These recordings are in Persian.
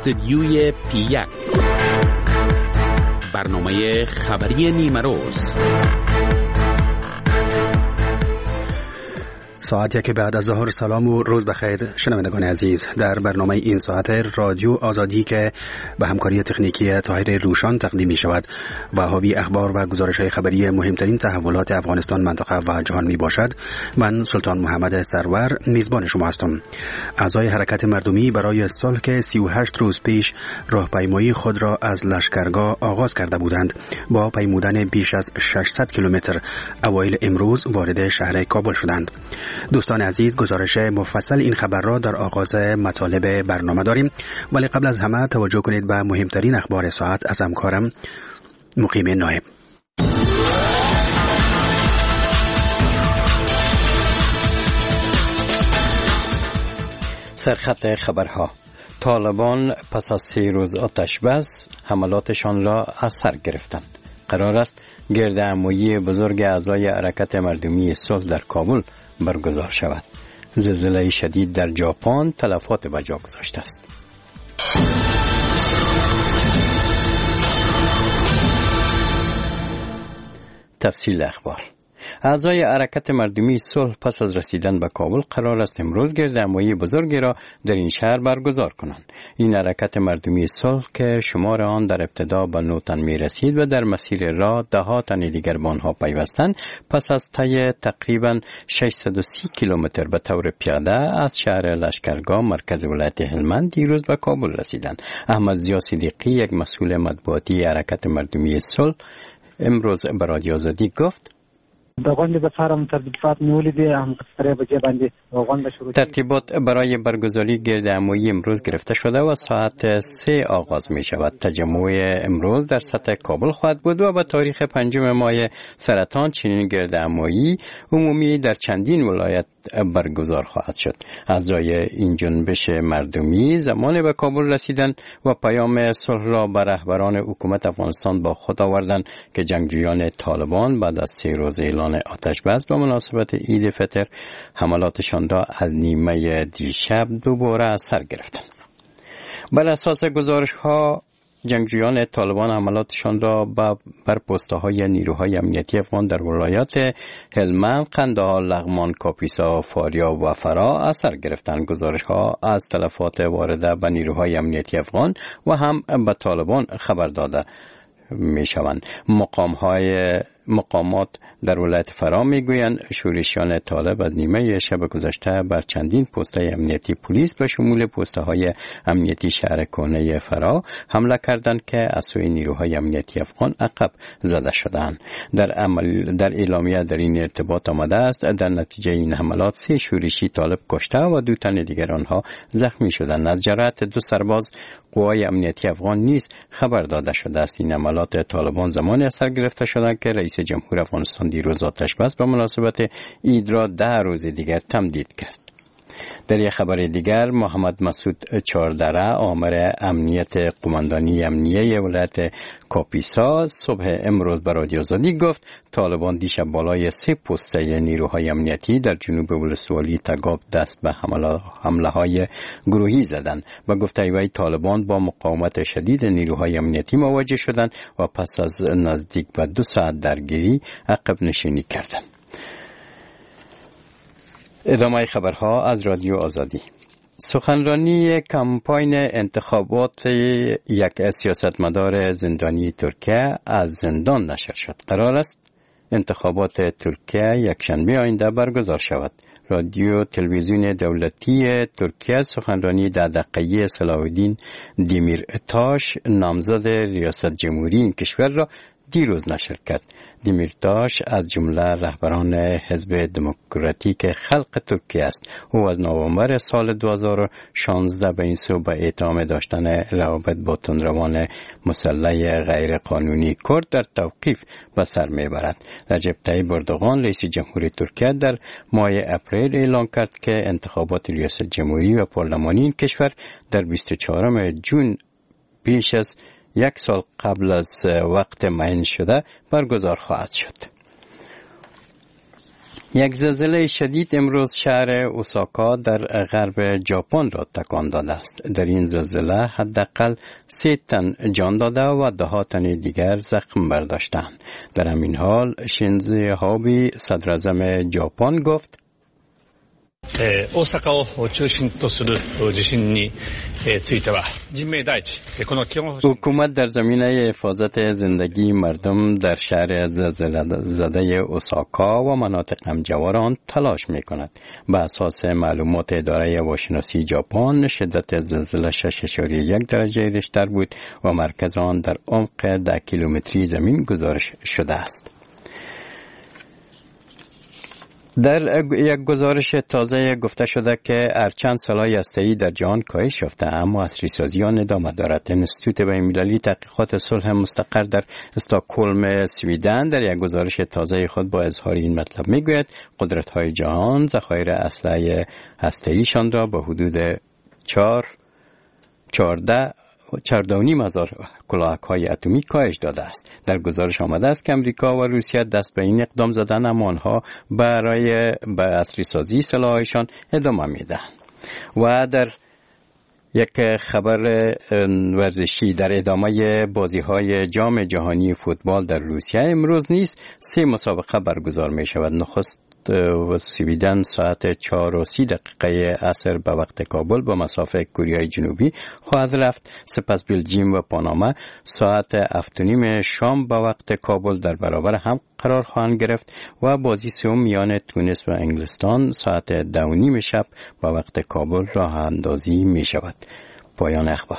استدیوی پی1 برنامه خبری نیمروز. ساعتی که بعد از ظهر. سلام و روز بخیر شنوندگان عزیز. در برنامه این ساعت رادیو آزادی که به همکاری تکنیکی طاهر روشان تقدیم می شود و حاوی اخبار و گزارش‌های خبری مهمترین تحولات افغانستان، منطقه و جهان می باشد، من سلطان محمد سرور میزبان شما هستم. اعضای حرکت مردمی برای صلح که 38 روز پیش راهپیمایی خود را از لشکرگاه آغاز کرده بودند، با پیمودن بیش از 600 کیلومتر اوایل امروز وارد شهر کابل شدند. دوستان عزیز، گزارش مفصل این خبر را در آغاز مطالب برنامه داریم، ولی قبل از همه توجه کنید به مهمترین اخبار ساعت از همکارم مقیم نایب. سرخط خبرها: طالبان پس از 3 روز آتش بس حملاتشان را از سر گرفتند. قرار است گردهمایی بزرگ اعضای حرکت مردمی صلح در کابل برگزار شود. زلزله شدید در ژاپن تلفات به جا گذاشته است. تفصیل اخبار: اعضای حرکت مردمی صلح پس از رسیدن به کابل قرار است امروز گردهمایی بزرگی را در این شهر برگزار کنند. این حرکت مردمی صلح که شمار آن در ابتدا به 9 تن می رسید و در مسیر راه 10 تن دیگر به آنها پیوستند، پس از طی تقریبا 630 کیلومتر به طور پیاده از شهر لشکرگاه مرکز ولایت هلمند دیروز به کابل رسیدند. احمد ضیا صدیقی، یک مسئول مطبوعاتی حرکت مردمی صلح، امروز به رادیو آزادی گفت: ترتیبات برای برگزاری گردهمایی امروز گرفته شده و ساعت 3 آغاز می شود. تجمع امروز در سطح کابل خواهد بود و به تاریخ 5 ماه سرطان چنین گردهمایی عمومی در چندین ولایت برگزار خواهد شد. اعضای این جنبش مردمی زمانی به کابل رسیدند و پیام صلح را به رهبران حکومت افغانستان با خود آوردند که جنگجویان طالبان بعد از 3 روز اعلان آتش بس به مناسبت عید فطر حملاتشان را از نیمه دیشب دوباره از سر گرفتند. بر اساس گزارش‌ها جنگجویان طالبان حملاتشان را بر پست‌های نیروهای امنیتی افغان در ولایات هلمند، قندهار، لغمان، کاپیسا، فاریاب و فرا از سر گرفتند. گزارش‌ها از تلفات وارده به نیروهای امنیتی افغان و هم به طالبان خبر داده می‌شوند. مقامات در ولایت فرا میگویند شورشیان طالب از نیمه شب گذشته بر چندین پست‌های امنیتی پلیس به شمول پست‌های امنیتی شهر کهنه فرا حمله کردند که از سوی نیروهای امنیتی افغان عقب زده شدند. در اعلامیه در این ارتباط آمده است در نتیجه این حملات 3 شورشی طالب کشته و 2 تن دیگر آنها زخمی شدند. از جراحت 2 سرباز قوای امنیتی افغان نیز خبر داده شده است. این حملات طالبان زمانی از سر گرفته شدند که رئیس جمهور افغانستان دیروز آتش بس به مناسبت عید را 10 روز دیگر تمدید کرد. در یک خبر دیگر، محمد مسعود چاردره، آمر امنیت قماندانی امنیه ولایت کاپیسا، صبح امروز به رادیو آزادی گفت طالبان دیشب بالای 3 پسته نیروهای امنیتی در جنوب ولسوالی تگاب دست به حمله های گروهی زدند و گفته وی طالبان با مقاومت شدید نیروهای امنیتی مواجه شدند و پس از نزدیک به 2 ساعت درگیری عقب نشینی کردند. ادامه خبرها از رادیو آزادی. سخنرانی کمپاین انتخابات یک سیاستمدار زندانی ترکیه از زندان نشر شد. قرار است انتخابات ترکیه یکشنبه آینده برگزار شود. رادیو تلویزیون دولتی ترکیه سخنرانی 10 دقیقه‌ای صلاح الدین دیمیرتاش، نامزد ریاست جمهوری این کشور را دیروز نشر کرد. دیمیرتاش از جمله رهبران حزب دموکراتیک خلق ترکیه است. او از نوامبر سال 2016 به این سو به اتهام داشتن روابط با تندروان مسلح غیر قانونی کرد در توقیف به سر میبرد. رجب طیب اردوغان رئیس جمهور ترکیه در ماه اپریل اعلان کرد که انتخابات ریاست جمهوری و پارلمانی این کشور در 24 جون پیش از 1 سال قبل از وقت معین شده برگزار خواهد شد. یک زلزله شدید امروز شهر اوساکا در غرب ژاپن را تکان داده است. در این زلزله حداقل 3 تن جان داده و 10 تن دیگر زخم برداشتند. در همین حال شینزو آبه صدراعظم ژاپن گفت 大阪を中心とする地震については人命第一この基本方針 حکومت در زمینه حفاظت زندگی مردم در شهر زلزله زده اوساکا و مناطق همجوار آن تلاش می کند. به اساس معلومات اداره هواشناسی ژاپن شدت زلزله 6.1 درجه ریشتر بود و مرکز آن در عمق 10 کیلومتری زمین گزارش شده است. در یک گزارش تازه گفته شده که هرچند سلاح هسته‌ای در جهان کاهش یافته اما عصری‌سازی آن ادامه دارد. انستیتوت بین‌المللی تحقیقات صلح مستقر در استکهلم سویدن در یک گزارش تازه خود با اظهار این مطلب میگوید قدرت‌های جهان ذخایر اسلحه هسته‌ایشان را به حدود 14.5 کلاهک‌های اتمی کاهش داده است. در گزارش آمده است که امریکا و روسیه دست به این اقدام زدن اما آنها برای به عصری‌سازی سلاح‌هایشان ادامه میدهند. و در یک خبر ورزشی در ادامه بازی‌های جام جهانی فوتبال در روسیه امروز نیز 3 مسابقه برگزار می‌شود. نخست و سویدن ساعت 4:30 عصر به وقت کابل با مسافه کره جنوبی خواهد رفت. سپس بلژیم و پاناما ساعت 7:30 شام به وقت کابل در برابر هم قرار خواهند گرفت و بازی سوم میان تونس و انگلستان ساعت 2:30 شب به وقت کابل راه اندازی می شود. پایان اخبار.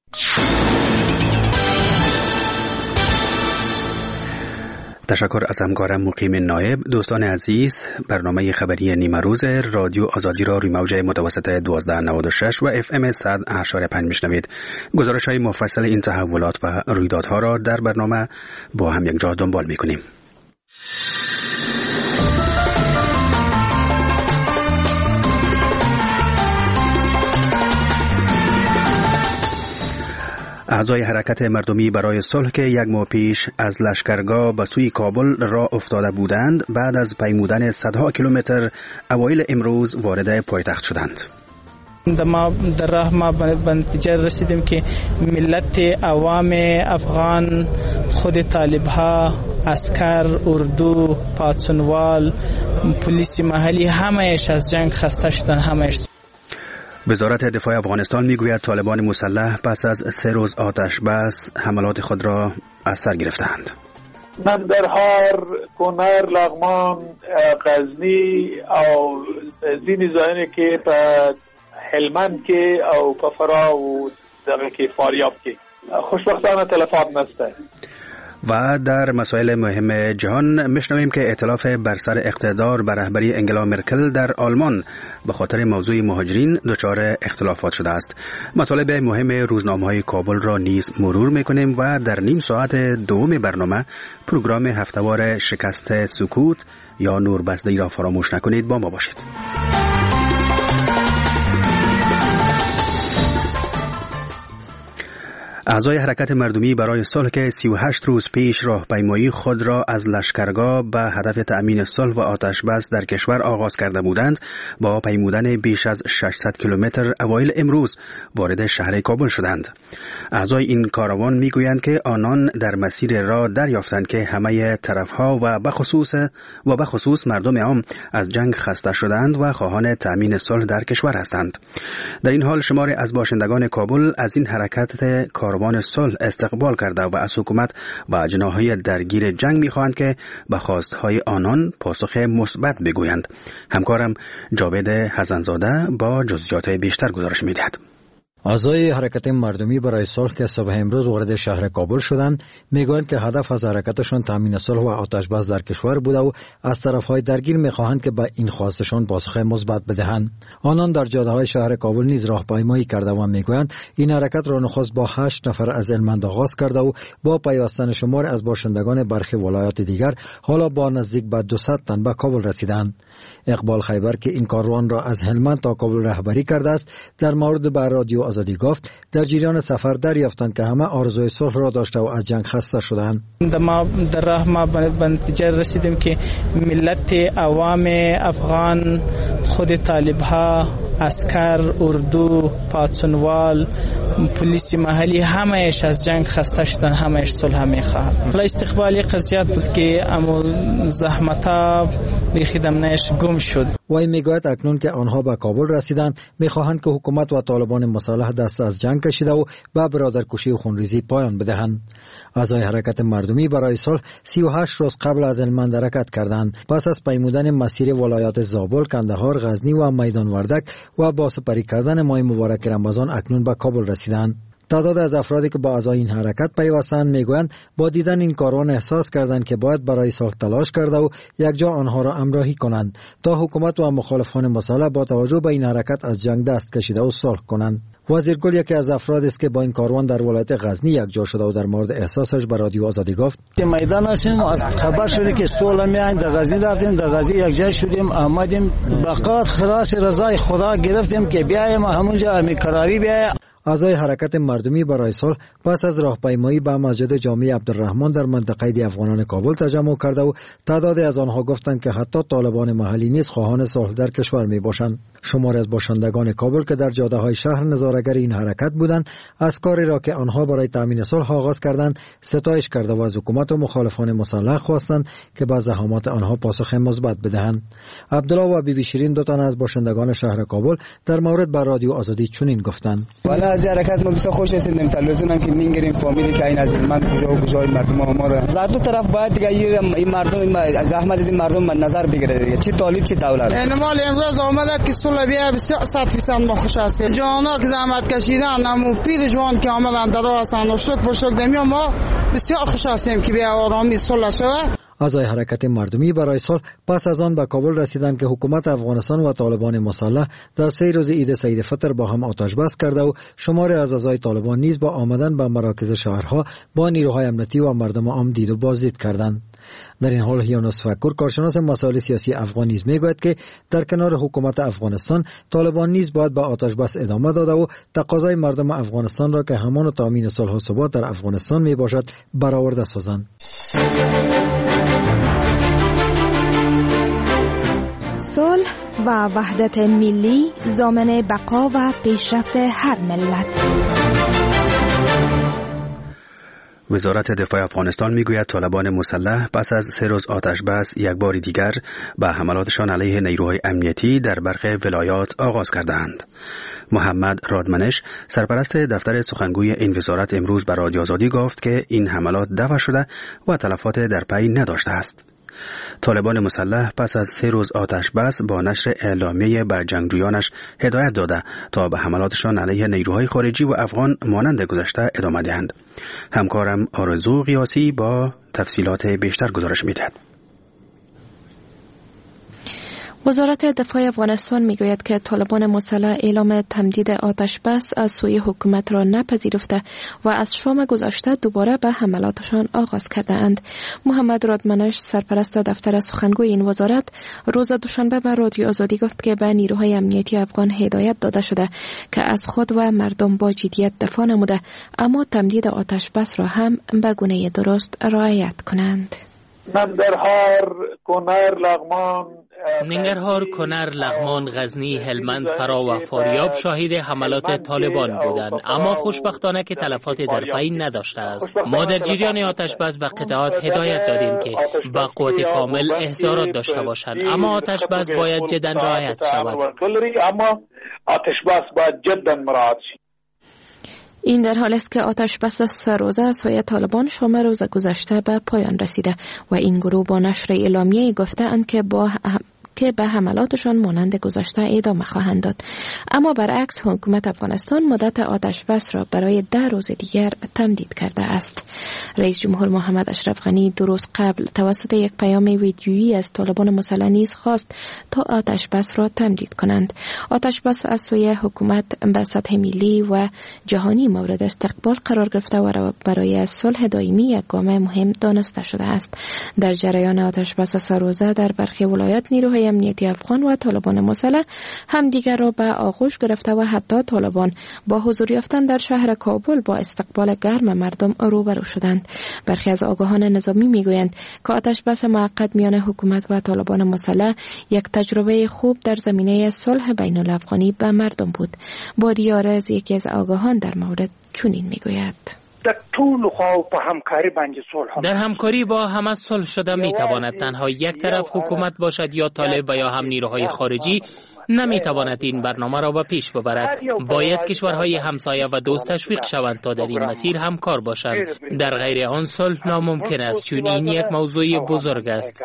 تشکر از همکارم مقیم نایب. دوستان عزیز، برنامه خبری نیمه روز رادیو آزادی را روی موج متوسط 1296 و FM 100.5 میشنوید. گزارش های مفصل این تحولات و رویدادها را در برنامه با هم یک جا دنبال میکنیم. اعضای حرکت مردمی برای صلح که 1 ماه پیش از لشکرگاه به سوی کابل راه افتاده بودند بعد از پیمودن صدها کیلومتر اوایل امروز وارد پایتخت شدند. در راه ما به نتیجه رسیدیم که ملت عوام افغان، خود طالبها، عسکر، اردو، پادسنوال، پلیس محلی همه‌اش از جنگ خسته شدن. همه‌اش. وزارت دفاع افغانستان میگوید طالبان مسلح پس از 3 روز آتش بس حملات خود را از سر گرفتند. ننګرهار، کونړ، لغمان، غزنی او ځینې ځایونه کې په هلمند کې او په فراه او دغه کې فاریاب کې خوشبختانه تلفات نشته. و در مسائل مهم جهان میشنویم که ائتلاف بر سر اقتدار بر رهبری انگلا مرکل در آلمان به خاطر موضوع مهاجرین دچار اختلافات شده است. مطالب مهم روزنامه‌های کابل را نیز مرور میکنیم و در نیم ساعت دوم برنامه پروگرام هفته‌وار شکست سکوت یا نوربسته را فراموش نکنید. با ما باشید. اعضای حرکت مردمی برای صلح که 38 روز پیش راهپیمایی خود را از لشکرگاه به هدف تأمین صلح و آتش بس در کشور آغاز کرده بودند با پیمودن بیش از 600 کیلومتر اوایل امروز وارد شهر کابل شدند. اعضای این کاروان میگویند که آنان در مسیر راه دریافتند که همه طرفها و به خصوص مردم عام از جنگ خسته شدند و خواهان تأمین صلح در کشور هستند. در این حال شماری از باشندگان کابل از این حرکت کاروان صلح استقبال کرده و از حکومت و جناح‌های درگیر جنگ می‌خواهند که به خواست‌های آنان پاسخ مثبت بگویند. همکارم جاوید حسن‌زاده با جزئیات بیشتر گزارش می‌دهد. اعضای حرکت مردمی برای صلح که صبح امروز وارد شهر کابل شدند میگویند که هدف از حرکتشان تامین صلح و آتش بس در کشور بوده و از طرفهای درگیر میخواهند که به این خواستشان پاسخ مثبت بدهند. آنان در جاده‌های شهر کابل نیز راهپیمایی کرده و میگویند این حرکت را نخست با 8 نفر از هلمند آغاز کرده و با پیوستن شمار از باشندگان برخی ولایات دیگر حالا با نزدیک به 200 تن به کابل رسیدند. اقبال خیبر که این کاروان را از هلمند تا کابل رهبری کرده است در مورد به رادیو آزادی گفت در جریان سفر دریافتند که همه آرزوی صلح را داشته و از جنگ خسته شدند. در راه ما به نتیجه رسیدیم که ملت عوام افغان، خود طالبها، عسکر، اردو، پاتسونوال، پلیس محلی همهش از جنگ خسته شدن، همهش صلح میخواهند. استقبالی قضیت بود که امو زحمتا بیخیدمنش گم شد. وی میگوید اکنون که آنها به کابل رسیدند میخواهند که حکومت و طالبان مسلح دست از جنگ کشیده و به برادرکشی و خونریزی پایان بدهند. اعضای حرکت مردمی برای صلح 38 روز قبل از هلمند حرکت کردند. پس از پیمودن مسیر ولایات زابل، کندهار، غزنی و میدان وردک و با سپری کردن ماه مبارک رمضان اکنون به کابل رسیدند. تعداد از افرادی که با اعضای این حرکت پیوستند میگویند با دیدن این کاروان احساس کردند که باید برای صلح تلاش کرده و یک جا آنها را همراهی کنند تا حکومت و مخالفان مسلح با توجه به این حرکت از جنگ دست کشیده و صلح کنند. وزیر گل یکی از افرادی است که با این کاروان در ولایت غزنی یک جا شده و در مورد احساسش به رادیو آزادی گفت: میدان هستیم، از خبر شده که صلح میایم، در غزنی رفتیم، در غزنی یک جای شدیم، آمدیم بقات خلاص رضای خدا گرفتیم که بیایم همونجا امیقراری بیایم. اعضای حرکت مردمی برای صلح پس از راهپیمایی به مسجد جامع عبدالرحمن در منطقه دی افغانان کابل تجمع کرده و تعدادی از آنها گفتند که حتی طالبان محلی نیز خواهان صلح در کشور می باشند. شماری از باشندگان کابل که در جاده های شهر نظاره‌گر این حرکت بودند از کاری را که آنها برای تامین صلح آغاز کردند ستایش کرده و از حکومت و مخالفان مسلح خواستند که به زحمات آنها پاسخ مثبت بدهند. عبدالله و بیبی شیرین دو تن از باشندگان شهر کابل در مورد بر رادیو آزادی چنین گفتند: از حرکت ما بسیار خوش هستیم. تلویزیون هم که میگیریم فامیلی که این از من کجا و کجای مردم آماده در دو طرف باید دیگه این مردم از احمد از این مردم نظر بگیره دیگه، چه طالب چه دولت. انمال امروز آمده که صلح بیا بسیار 100% ما خوش هستیم. جوانا که زحمت کشیدن همون پیر جوان که آمدن در راه هستن و شکر به شکر دمیم ما بسیار خوش هستیم که بیا آرامی صلح شود. اعضای حرکت مردمی برای صلح پس از آن به کابل رسیدند که حکومت افغانستان و طالبان مسلح در 3 روز عید سید فطر با هم آتش بس کرده و شماری از اعضای طالبان نیز با آمدن به مراکز شهرها با نیروهای امنیتی و مردم عام دید و بازدید کردند. در این حال یونس فکر کارشناس مسائل سیاسی افغان نیز میگوید که در کنار حکومت افغانستان طالبان نیز باید به آتش بس ادامه داده و تقاضای مردم افغانستان را که همان تامین صلح و ثبات در افغانستان می باشد برآورده سازند. صلح و وحدت ملی ضامن بقا و پیشرفت هر ملت. وزارت دفاع افغانستان میگوید طالبان مسلح پس از 3 روز آتش بس یک بار دیگر به حملاتشان علیه نیروهای امنیتی در برخی ولایات آغاز کردند. محمد رادمنش سرپرست دفتر سخنگوی این وزارت امروز به رادیو آزادی گفت که این حملات دفع شده و تلفات در پی نداشته است. طالبان مسلح پس از 3 روز آتش بس با نشر اعلامیه به جنگجویانش هدایت داده تا به حملاتشان علیه نیروهای خارجی و افغان مانند گذشته ادامه دهند. همکارم آرزو قیاسی با تفصیلات بیشتر گزارش می‌دهد. وزارت دفاع افغانستان میگوید که طالبان مسلح اعلام تمدید آتش بس از سوی حکومت را نپذیرفته و از شام گذشته دوباره به حملاتشان آغاز کرده اند. محمد رادمنش سرپرست دفتر سخنگوی این وزارت روز دوشنبه به رادیو آزادی گفت که به نیروهای امنیتی افغان هدایت داده شده که از خود و مردم با جدیت دفاع نموده، اما تمدید آتش بس را هم به گونه درست رعایت کنند. ننگرهار، کنر، لغمان، غزنی، هلمند، فرا و فاریاب شاهد حملات طالبان بودند، اما خوشبختانه که تلفات در پی نداشته است. ما در جریان آتش بس به قطعات هدایت دادیم که با قوت کامل احضارات داشته باشند، اما آتش بس باید جدا رعایت شود. این در حال است که آتش بس 3 روزه از سوی طالبان شام روز گذشته به پایان رسیده و این گروه با نشر اعلامیه گفته‌اند که به حملاتشان مانند گذشته ادامه خواهند داد. اما برعکس حکومت افغانستان مدت آتش بس را برای 10 روز دیگر تمدید کرده است. رئیس جمهور محمد اشرف غنی 2 روز قبل توسط یک پیام ویدیویی از طالبان مسلح نیز خواست تا آتش بس را تمدید کنند. آتش بس از سوی حکومت به سطح ملی و جهانی مورد استقبال قرار گرفته و برای صلح دائمی یک گام مهم دانسته شده است. در جریان آتش بس 3 روزه در برخی ولایات نیروهای امنیتی افغان و طالبان مسلح همدیگر را به آغوش گرفته و حتی طالبان با حضور یافتن در شهر کابل با استقبال گرم مردم روبرو شدند. برخی از آگاهان نظامی میگویند که آتش بس موقت میان حکومت و طالبان مسلح یک تجربه خوب در زمینه صلح بین الافغانی به مردم بود. باری آرز یکی از آگاهان در مورد چنین میگوید: در همکاری با همه صلح شده میتواند تنها یک طرف حکومت باشد یا طالب و یا هم نیروهای خارجی نمیتواند این برنامه را به پیش ببرد. باید کشورهای همسایه و دوست تشویق شوند تا در این مسیر همکار باشند. در غیر آن صلح ناممکن است، چون این یک موضوع بزرگ است.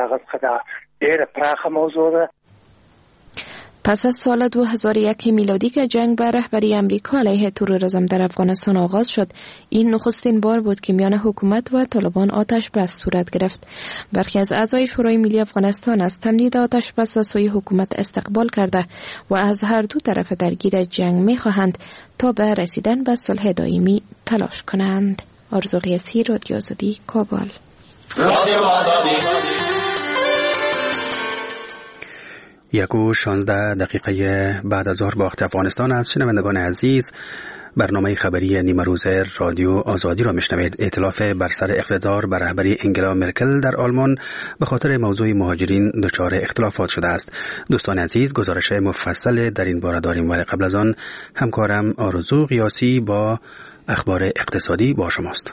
پس از سال 2001 میلادی که جنگ بر رهبری امریکا علیه تروریسم در افغانستان آغاز شد، این نخستین بار بود که میان حکومت و طالبان آتش بس صورت گرفت. برخی از اعضای شورای ملی افغانستان از تمدید آتش بس از سوی حکومت استقبال کرده و از هر دو طرف درگیر جنگ می‌خواهند تا به رسیدن به صلح دائمی تلاش کنند. آرزو قیسی، رادیو آزادی، کابل. 1:16 بعد از ظهر با وقت افغانستان است. شنوندگان عزیز، برنامه خبری نیمه روز رادیو آزادی را میشنوید. ائتلاف بر سر اقتدار بر رهبری انگلا مرکل در آلمان به خاطر موضوع مهاجرین دچار اختلافات شده است. دوستان عزیز، گزارش مفصل در این باره داریم، ولی قبل از آن همکارم آرزو قیاسی با اخبار اقتصادی با شماست.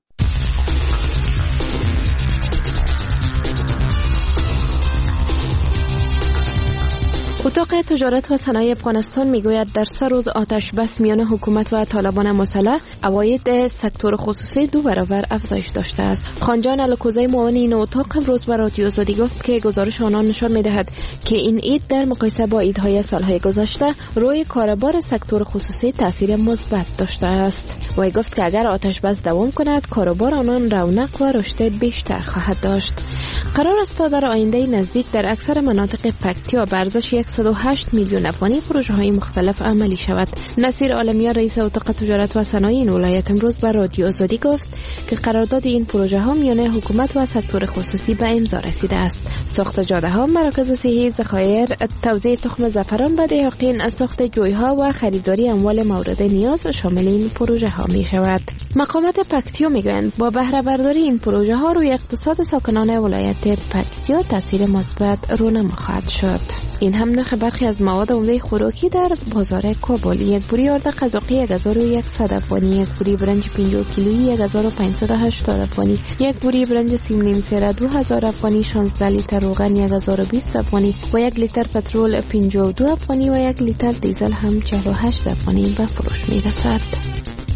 اتاق تجارت و صنایع افغانستان میگوید در 3 روز آتش بس میان حکومت و طالبان مسلح عواید سکتور خصوصی 2 برابر افزایش داشته است. خانجان الکوزی معاون این اتاق امروز به رادیو آزادی گفت که گزارش آنان نشان میدهد که این عید در مقایسه با عیدهای سالهای گذشته روی کاربار سکتور خصوصی تاثیر مثبت داشته است. و گفت که اگر آتش بس دوام کند کاربار آنان رونق و رشد بیشتر خواهد داشت. قرار است تا در آینده نزدیک در اکثر مناطق پکتیا به ارزش 108 میلیون افغانی پروژه‌های مختلف عملی شود. نصیر عالمیان رئیس اتاق تجارت و صنایع این ولایت امروز به رادیو آزادی گفت که قرارداد این پروژه ها میان حکومت و سکتور خصوصی به امضا رسیده است. ساخت جاده ها، مراکز صحی، ذخایر، توزیع تخم زعفران به دهقان، ساخت جویها و خریداری اموال مورد نیاز شامل این پروژه ها می شود. مقامات پکتیا میگویند با بهره برداری این پروژه ها روی اقتصاد ساکنان ولایت پکتیا تاثیر مثبت رونما خواهد شد. این هم نرخ برخی از مواد عمده خوراکی در بازار کابل: یک بوری آرد قزاقی 1100 افغانی، یک بوری برنج 50 کیلویی 1580 افغانی، یک بوری برنج سیم نیم سره 2000 افغانی، 16 لیتر روغن 1020 افغانی و یک لیتر پترول 52 افغانی و یک لیتر دیزل هم 48 افغانی به فروش میرسد.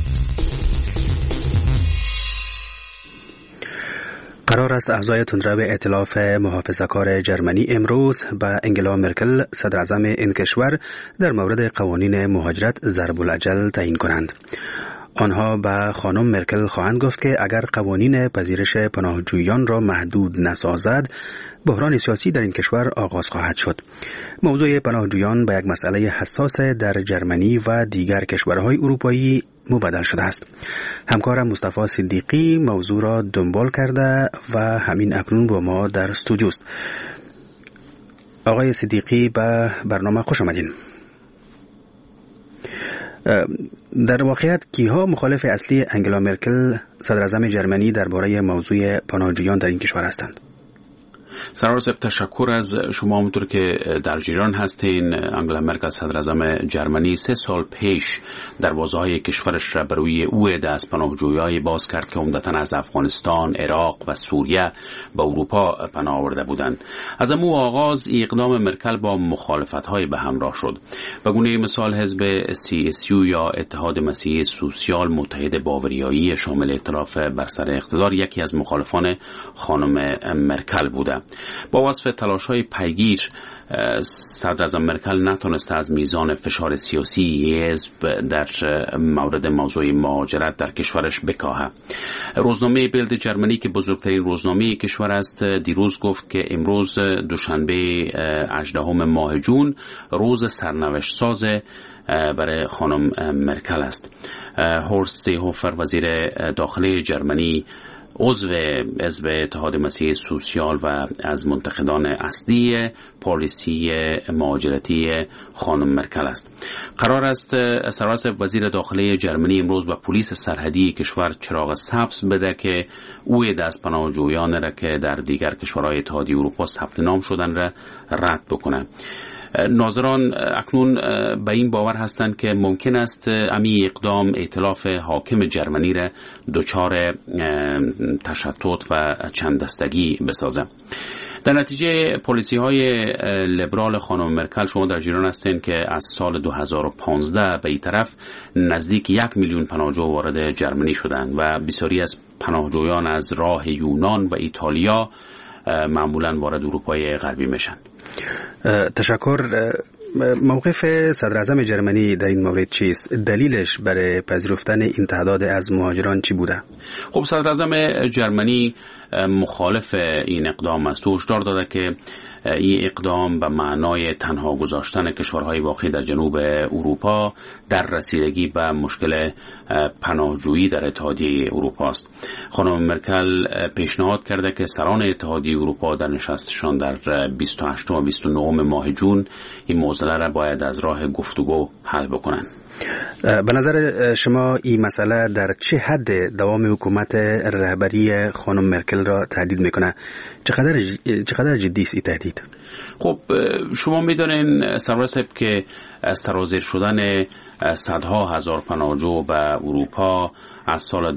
قرار است اعضای تندرو ائتلاف محافظه‌کار جرمنی امروز به انگلا مرکل صدر اعظم این کشور در مورد قوانین مهاجرت ضرب الاجل تعیین کنند. آنها به خانم مرکل خواهند گفت که اگر قوانین پذیرش پناهجویان را محدود نسازد، بحران سیاسی در این کشور آغاز خواهد شد. موضوع پناهجویان به یک مسئله حساس در جرمنی و دیگر کشورهای اروپایی مبدل شده است. همکارم مصطفی صدیقی موضوع را دنبال کرده و همین اکنون با ما در استودیوست. آقای صدیقی، به برنامه خوش آمدین. در واقعیت کیها مخالف اصلی انگلا مرکل صدر اعظم جرمنی درباره موضوع پناهجویان در این کشور هستند؟ سرور صاحب، تشکر از شما. همونطور که در جریان هستین، انگلا مرکل صدر اعظم جرمنی 3 سال پیش دروازه‌های کشورش را بروی اوعده از پناهجویان باز کرد که عمدتاً از افغانستان، عراق و سوریه به اروپا پناه آورده بودند. از امو آغاز اقدام مرکل با مخالفت‌های به همراه شد. به گونه مثال حزب CSU یا اتحاد مسیحی سوسیال متحد باوریایی شامل ائتلاف بر سر اقتدار یکی از مخالفان خانم مرکل بوده. با وصف تلاش‌های پیگیر، صدر اعظم مرکل نتونسته از میزان فشار سیاسی حزب در مورد موضوع مهاجرت در کشورش بکاهه. روزنامه بیلد جرمنی که بزرگترین روزنامه کشور است دیروز گفت که امروز دوشنبه 18 ماه جون روز سرنوشت ساز برای خانم مرکل است. هورست سیهوفر وزیر داخلی جرمنی عضو حزب اتحاد مسیحی سوسیال و از منتقدان اصلی پالیسی مهاجرتی خانم مرکل است. قرار است سراسر وزیر داخلی جرمنی امروز به پلیس سرحدی کشور چراغ سبز بده که او دست پناهجویان را که در دیگر کشورهای اتحادیه اروپا ثبت نام شدن را رد بکنه. ناظران اکنون به این باور هستند که ممکن است امی اقدام ائتلاف حاکم جرمنی را دچار تشتت و چند دستگی بسازه. در نتیجه پالیسی های لیبرال خانم مرکل، شما در جریان هستین که از سال 2015 به این طرف نزدیک 1 میلیون پناهجو وارد جرمنی شدند و بسیاری از پناهجویان از راه یونان و ایتالیا معمولا وارد اروپای غربی میشن. تشکر. موقف صدر اعظم جرمنی در این مورد چیست؟ دلیلش برای پذیرفتن این تعداد از مهاجران چی بوده؟ خب صدر اعظم جرمنی مخالف این اقدام است. او هشدار داده که این اقدام به معنای تنها گذاشتن کشورهای واقع در جنوب اروپا در رسیدگی به مشکل پناهجویی در اتحادیه اروپا است. خانم مرکل پیشنهاد کرده که سران اتحادیه اروپا در نشستشان در 28 و 29 ماه جون این معضله را باید از راه گفتگو حل بکنند. به نظر شما این مسئله در چه حد دوام حکومت رهبری خانم مرکل را تهدید میکنه؟ چقدر جدی است این تهدید؟ خب شما میدونین سرور صاحب که سرازیر شدن صدها هزار پناهجو به اروپا از سال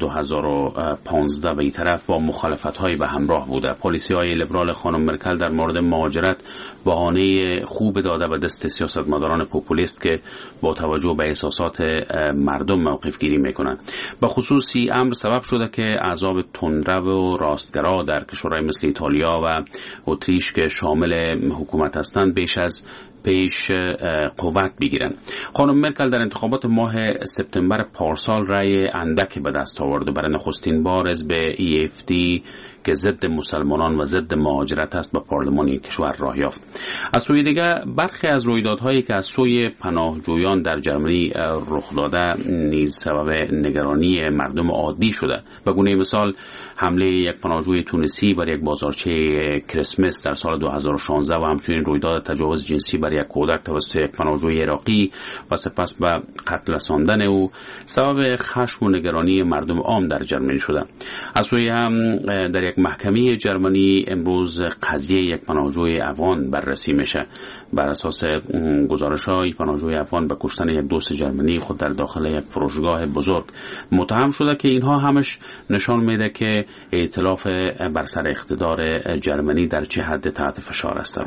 2015 به این طرف با مخالفت‌های به همراه بوده. پالیسی‌های لیبرال خانم مرکل در مورد مهاجرت بهانه خوب داده به دست سیاستمداران پوپولیست که با توجه به احساسات مردم موقف گیری میکنند. به خصوصی امر سبب شده که احزاب تندرو و راستگرا در کشورهای مثل ایتالیا و اتریش که شامل حکومت هستند بیش از پیش قوت بگیرن. خانم مرکل در انتخابات ماه سپتامبر پارسال رأی اندک به دست آورد و برای نخستین بار حزب EFD که ضد مسلمانان و ضد مهاجرت است به پارلمان این کشور راه یافت. از سوی دیگر برخی از رویدادهایی که از سوی پناهجویان در جرمنی رخ داده نیز سبب نگرانی مردم عادی شده. به گونه مثال حمله یک پناهجوی تونسی بر یک بازارچه کریسمس در سال 2016 و همچنین رویداد تجاوز جنسی بر یک کودک توسط یک پناهجوی عراقی و سپس به قتل رساندن او سبب خشم و نگرانی مردم عام در جرمنی شده. از سوی هم در یک محکمه جرمنی امروز قضیه یک پناهجوی افغان بررسی میشه. بر اساس گزارش‌های پناهجوی افغان به کشتن یک دوست جرمنی خود در داخل یک فروشگاه بزرگ متهم شده که اینها همش نشان میده که ائتلاف بر سر اقتدار جرمنی در چه حد تحت فشار است.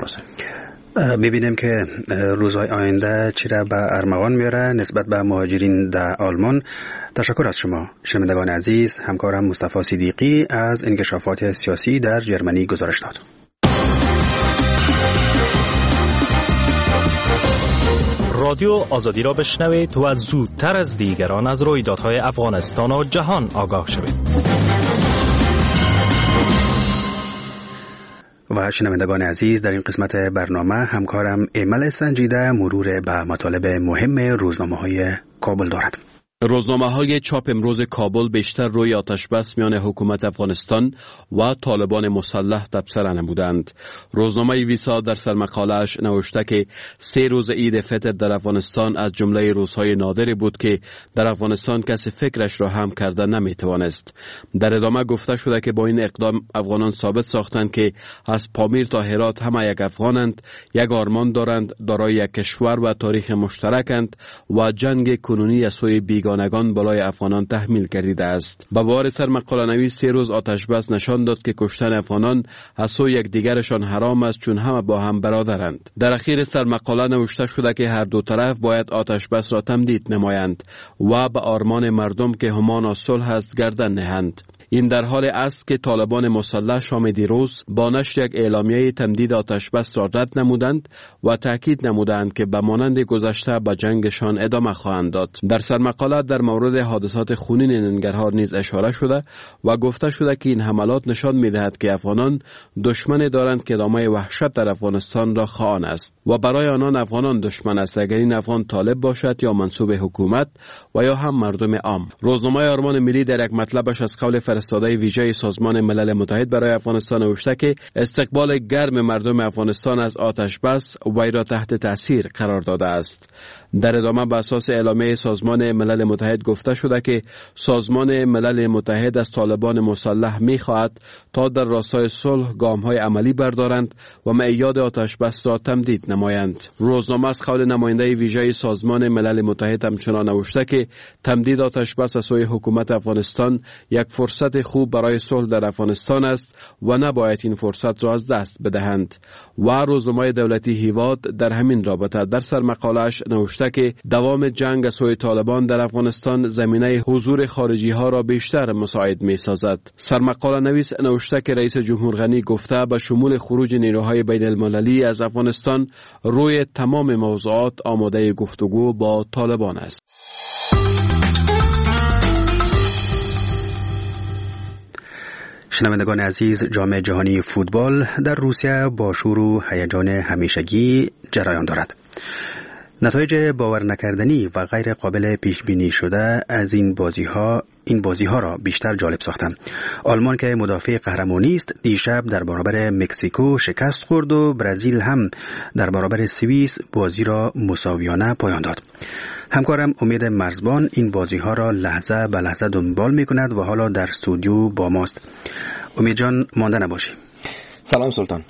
ببینیم که روزهای آینده چی را به ارمغان میاره نسبت به مهاجرین در آلمان. تشکر از شما شنوندگان عزیز. همکارم مصطفی صدیقی از انکشافات سیاسی در جرمنی گزارش داد. رادیو آزادی را بشنوید و زودتر از دیگران از رویدادهای افغانستان و جهان آگاه شوید. و شنوندگان عزیز، در این قسمت برنامه همکارم ایمل سنجیده مرور به مطالب مهم روزنامه‌های کابل دارد. روزنامه‌های چاپ امروز کابل بیشتر روی آتش‌بس میان حکومت افغانستان و طالبان مسلح تبصره نمودند. روزنامه ویسا در سرمقاله‌اش نوشته که 3 روز عید فطر در افغانستان از جمله روزهای نادری بود که در افغانستان کسی فکرش را هم کرده نمیتوانست. در ادامه گفته شده که با این اقدام افغانان ثابت ساختند که از پامیر تا هرات همه یک افغانند، یک آرمان دارند، دارای یک کشور و تاریخ مشترکند و جنگ کنونی از سوی بیگانگان بالای افغانان تحمیل گردیده است. به بار سرمقاله نویس 3 روز آتش‌بس نشان داد که کشتن افغانان از سوی یکدیگرشان حرام است چون همه با هم برادرند. در اخیر سرمقاله نوشته شده که هر دو طرف باید آتش‌بس را تمدید نمایند و به آرمان مردم که همان صلح است گردن نهند. این در حال است که طالبان مسلح شام دیروز با نشر یک اعلامیه تمدید آتش‌بس را رد نمودند و تاکید نمودند که به مانند گذشته به جنگشان ادامه خواهند داد. در سرمقاله در مورد حادثات خونین ننگرهار نیز اشاره شده و گفته شده که این حملات نشان می‌دهد که افغانان دشمنی دارند که ادامه وحشت در افغانستان را خواهان است و برای آنان افغانان دشمن است، اگر این افغان طالب باشد یا منسوب حکومت و یا هم مردم عام. روزنامه آرمان ملی در یک مطلبش از قول فرستاده ویژه سازمان ملل متحد برای افغانستان نوشته که استقبال گرم مردم افغانستان از آتش بس وی را تحت تاثیر قرار داده است. در ادامه به اساس اعلامیه سازمان ملل متحد گفته شده که سازمان ملل متحد از طالبان مسلح می‌خواهد تا در راستای صلح گام‌های عملی بردارند و معیاد آتش بس را تمدید نمایند. روزنامه از قول نماینده ویژه سازمان ملل متحد همچنان نوشته که تمدید آتش بس از سوی حکومت افغانستان یک فرصت خوب برای صلح در افغانستان است و نباید این فرصت را از دست بدهند. و روزنامه دولتی هیواد در همین رابطه در سر مقاله‌اش نوشته که دوام جنگ از سوی طالبان در افغانستان زمینه حضور خارجی ها را بیشتر مساعد می سازد. سرمقاله نویس نوشته که رئیس جمهور غنی گفته به شمول خروج نیروهای بین المللی از افغانستان روی تمام موضوعات آماده گفتگو با طالبان است. شنوندگان عزیز، جام جهانی فوتبال در روسیه با شور و هیجان همیشگی جریان دارد. نتایج باور نکردنی و غیر قابل پیش بینی شده از این بازی ها را بیشتر جالب ساختند. آلمان که مدافع قهرمانی است دیشب در برابر مکزیکو شکست خورد و برزیل هم در برابر سوئیس بازی را مساویانه پایان داد. همکارم امید مرزبان این بازی ها را لحظه به لحظه دنبال می کند و حالا در استودیو با ماست. امید جان، مانده نباشی. سلام سلطان.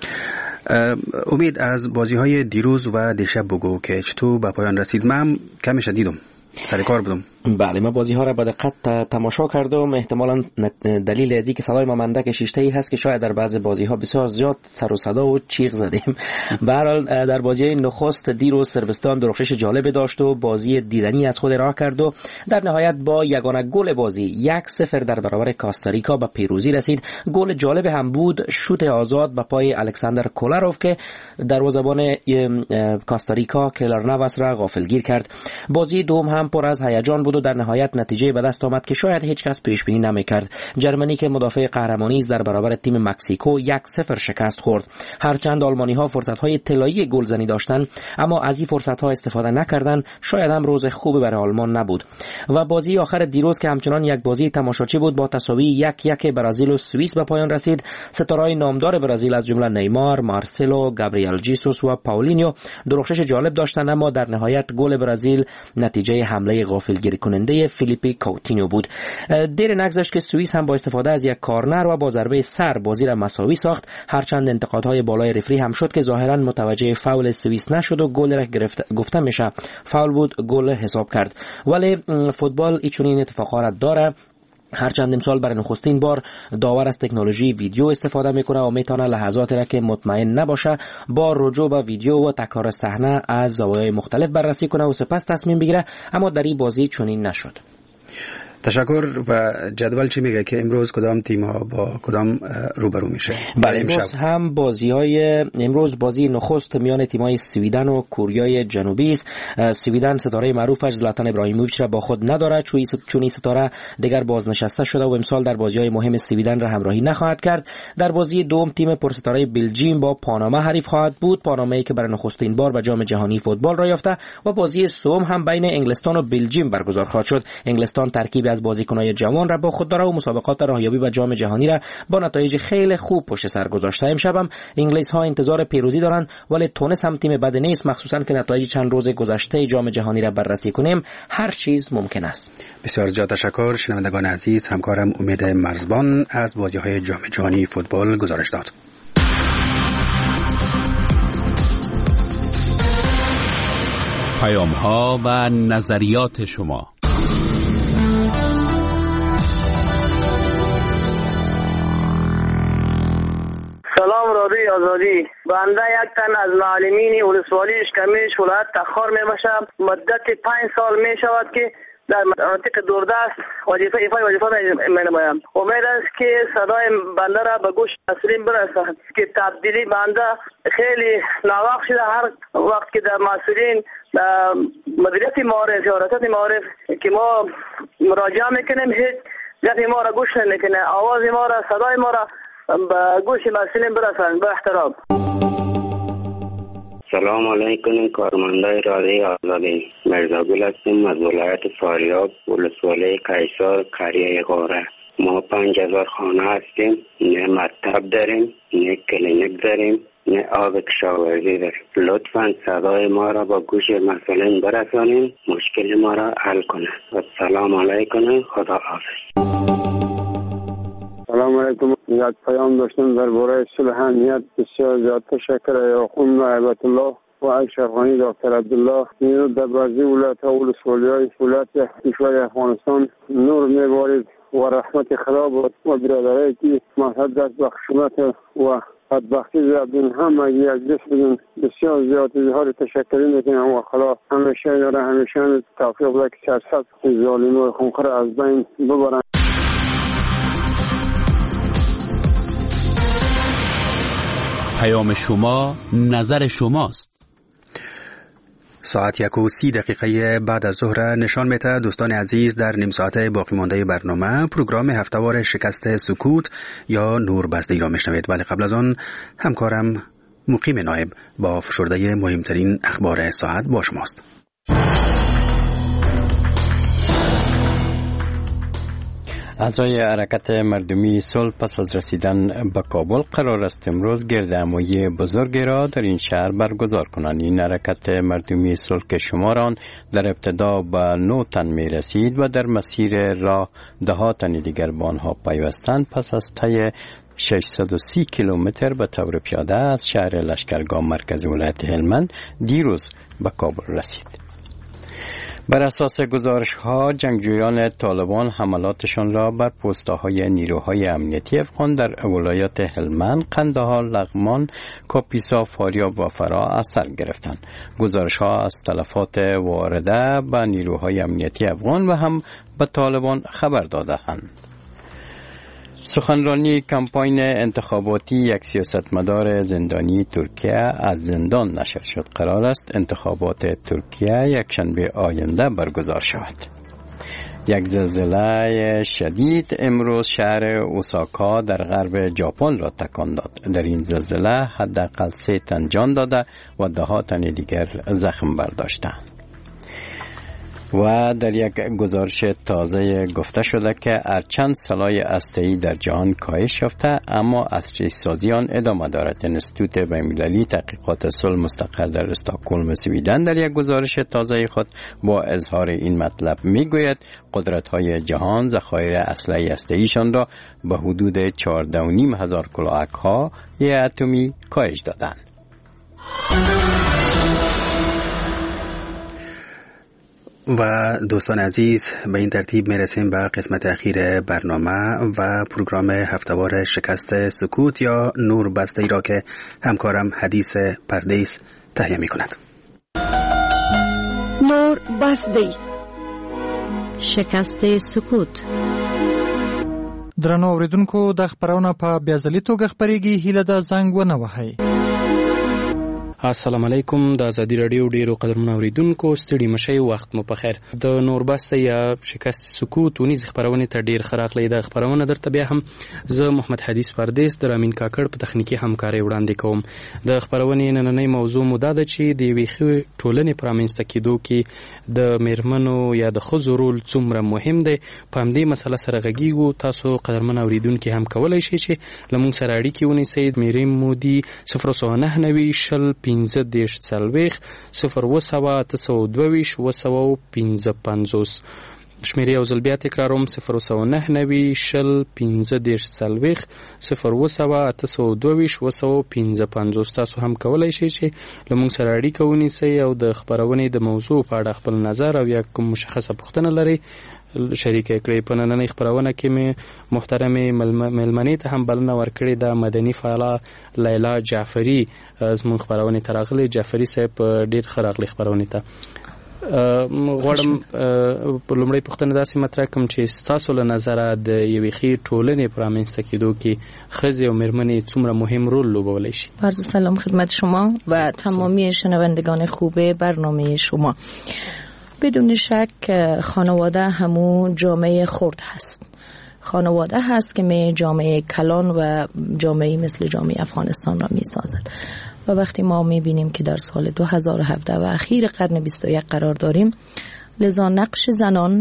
امید، از بازی های دیروز و دیشب بگو که چطور به پایان رسید. من کمش دیدم، سر کار بودم. بله، من بازی ها را با دقت تماشا کردم. احتمالاً دلیل ازی که صدای ما مندک شیشته‌ای هست که شاید در بعض بازی ها بسیار زیاد سر و صدا و چیغ زدیم. به هر حال در بازی نخست دیروز صربستان درخشش جالب داشت و بازی دیدنی از خود راه کرد و در نهایت با یگانه گل بازی 1-0 در برابر کاستاریکا به پیروزی رسید. گل جالب هم بود، شوت آزاد به پای الکساندر کولاروف که دروازه‌بان کاستاریکا کلرنواس را غافلگیر کرد. بازی دوم هم پر از هیجان بود و در نهایت نتیجه به دست آمد که شاید هیچ کس پیش بینی نمی‌کرد. ژرمنی که مدافع قهرمانی است در برابر تیم مکزیکو 1-0 شکست خورد. هرچند آلمانی‌ها فرصت‌های طلایی گلزنی داشتند اما از این فرصت‌ها استفاده نکردند. شاید هم روز خوبی برای آلمان نبود. و بازی آخر دیروز که همچنان یک بازی تماشاچی بود با تساوی 1-1 برزیل و سوئیس به پایان رسید. ستاره‌های نامدار برزیل از جمله نیمار، مارسلو، گابریل جیسوس و پاولینیو درخشش جالب داشتند اما در نهایت گل برزیل نتیجه حمله غافلگیر کننده فیلیپی کوتینیو بود. دیر نگذشت که سوئیس هم با استفاده از یک کارنر و با ضربه سر بازی را مساوی ساخت. هرچند انتقادهای بالای رفری هم شد که ظاهرا متوجه فاول سوئیس نشد و گل را گفته میشه فاول بود، گل حساب کرد. ولی فوتبال این اتفاقات را داره. هرچند امسال برای نخستین بار داور از تکنولوژی ویدیو استفاده میکنه و میتونه لحظاتی را که مطمئن نباشه با رجوع به ویدیو و تکرار صحنه از زوایای مختلف بررسی کنه و سپس تصمیم بگیره، اما در این بازی چنین نشد. تشکر. و جدول چی میگه که امروز کدام تیم‌ها با کدام روبرو میشه؟ بله، امروز هم امروز بازی نخست میان تیم‌های سویدن و کره جنوبی است. سویدن ستاره معروفش زلاتان ابراهیموویچ را با خود نداره چون این ستاره دیگر بازنشسته شده و امسال در بازی‌های مهم سویدن را همراهی نخواهد کرد. در بازی دوم تیم پرستاره بلژیم با پاناما حریف خواهد بود، پانامایی که برای نخستین بار به جام جهانی فوتبال را یافته. و بازی سوم هم بین انگلستان و بلژیم برگزار خواهد شد. انگلستان ترکیب از بازیکنان جوان را با خود داره و مسابقات راهیابی به جام جهانی را با نتایج خیلی خوب پشت سر گذاشته. امشب هم انگلیس ها انتظار پیروزی دارند، ولی تونس هم تیم بد نیست، مخصوصا که نتایج چند روز گذشته جام جهانی را بررسی کنیم. هر چیز ممکن است. بسیار زیاد تشکر. شنوندگان عزیز، همکارم امید مرزبان از بازی‌های جام جهانی فوتبال گزارش داد. پیام‌ها و نظریات شما. سلام رادیوی آزادی. بنده یک تن از معلمین ولسوالی اشکمیش ولایت تخار میباشم. مدت 5 سال میشود که در مناطق دوردست وظیفه مینمایم. امید است که صدای بنده را به گوش مسئولین برسد که تبدیلی بنده خیلی ناوقت شده. هر وقت که در مسئولین مدیریت معارف یا ریاست معارف که ما مراجعه میکنیم هیچ گفتی ما را گوش نمیکنه. آواز ما را، صدای ما را به گوش مسئولین برسند. با احترام. سلام علیکم کارمندای رادیوی آزادی. مرزا گل هستم از ولایت فاریاب، ولسوالی قیصر، قریه غاره. ما 5000 خانه هستیم، نه مکتب داریم، نه کلینیک داریم، نه آب کشاورزی داریم. لطفاً صدای ما را با گوش مسئولین برسانیم، مشکل ما را حل کنه. و سلام علیکم، خدا حافظ. سلام علیکم. یک پیام داشتم درباره صلح امنیت. بسیار زیاد تشکر آخوند هیبت الله و اشرف غنی دکتر عبدالله. نیرو در بعضی ولایت ها ولسوالی‌های ولایت کشور افغانستان نور میبارید و رحمت خدا بود و برادرایی که مذهب دست به خشونت و بدبختی زیادین هم اگه یک دست بدون بسیار زیاد اظهار تشکری میکنم و خدا همیشه یاره همیشه توفیق بده که سرسد ظالم و خونخور از بین ببرن. پیام شما نظر شماست. ساعت 1:30 بعد از ظهر نشان میده دوستان عزیز در نیم ساعت باقی مانده برنامه پروگرام هفتهوار شکست سکوت یا نور بسته را میشنوید. ولی قبل از آن همکارم مقیم نایب با فشرده مهمترین اخبار ساعت با شماست. اعضای حرکت مردمی صلح پس از رسیدن به کابل قرار است امروز گردهمایی بزرگی را در این شهر برگزار کنند. این حرکت مردمی صلح که شماران در ابتدا به 9 تن می رسید و در مسیر راه 10 تن دیگر به آنها پیوستند، پس از طی 630 کیلومتر به طور پیاده از شهر لشکرگاه مرکز ولایت هلمند دیروز به کابل رسید. بر اساس گزارش‌ها جنگجویان طالبان حملاتشان را بر پست‌های نیروهای امنیتی افغان در ولایات هلمند، قندهار، لغمان، کاپیسا، فاریاب و فرا اثر گرفتند. گزارش‌ها از تلفات وارده به نیروهای امنیتی افغان و هم به طالبان خبر داده‌اند. سخنرانی کمپاین انتخاباتی یک سیاستمدار زندانی ترکیه از زندان نشر شد. قرار است انتخابات ترکیه یک شنبه آینده برگزار شود. یک زلزله شدید امروز شهر اوساکا در غرب ژاپن را تکان داد. در این زلزله حداقل 3 تن جان داده و 10 تن دیگر زخم برداشتند. و در یک گزارش تازه گفته شده که هرچند سلاح هسته‌ای در جهان کاهش یافته، اما عصری سازی آن ادامه دارد. انستیتوت بین‌المللی تحقیقات صلح مستقر در استکهلم سویدن در یک گزارش تازه خود با اظهار این مطلب میگوید قدرت‌های جهان ذخایر اسلحه هسته‌ایشان را به حدود 14,500 کلاهک‌های اتمی کاهش دادند. و دوستان عزیز به این ترتیب میرسیم به قسمت اخیر برنامه و پروگرام هفتهوار شکست سکوت یا نور بسته ای را که همکارم حدیث پردیس تهیه می کند. نور بسته شکست سکوت. درنو اوریدونکو د خبرونه په بیازلي توګه خبرېږي، هیله ده زنګ ونه وهئ. السلام علیکم. د ازادي رادیو ډیرو قدرمنو اوریدونکو ستړي مشئ، وخت مو په خیر. د نوربسته یا شکست سکوت ونیز خبرونه ته ډیر خراغلی. د خبرونه درته بیا هم زه محمد حدیث پردیس در امین کاکړ په تخنیکی همکاري وړاندې کوم. د خبرونه نننۍ موضوع مو ده چې د یوې ټولنې پرامنځته کېدو کې د میرمنو یا د ښځو رول څومره مهم دی، په همدې مسله سره غږیږو. تاسو قدرمنو اوریدونکو هم کولای شئ چې لمونږ سره اړیکې ونیسئ. مریم مودي 099 15 دیش سلویخ 0 2 شمیری او زل بیا تکرارم 0 شل 15 دیش سلویخ 0 2 تاسو هم کولای شئ چې لمونږ سره اړیکه ونیسئ او د خبرونې د موضوع په اړه خپل نظر او یا کوم مشخصه پوښتنه لرئ شریکه کړئ. په نننۍ خبرونه کې مې محترمې ملمنې ته هم بلنه ورکړې ده. مدني فعاله لیلا جعفری زموږ خبرونه ته راغلې. جعفری صاحب ډېر ښه راغلي خبرونه ته. غواړم په لومړۍ پوښتنه داسې مطرح کړم چې ستاسو له نظره د یوې ښې ټولنې په رامنځته کېدو کې ښځې او مېرمنې څومره مهم رول لوبولی شي؟ عرض سلام خدمت شما و تمامی شنوندگان خوب برنامه شما. بدون شک خانواده همون جامعه خرد هست. خانواده هست که جامعه کلان و جامعه مثل جامعه افغانستان را می سازد. و وقتی ما می بینیم که در سال 2017 و اخیر قرن 21 قرار داریم، لذا نقش زنان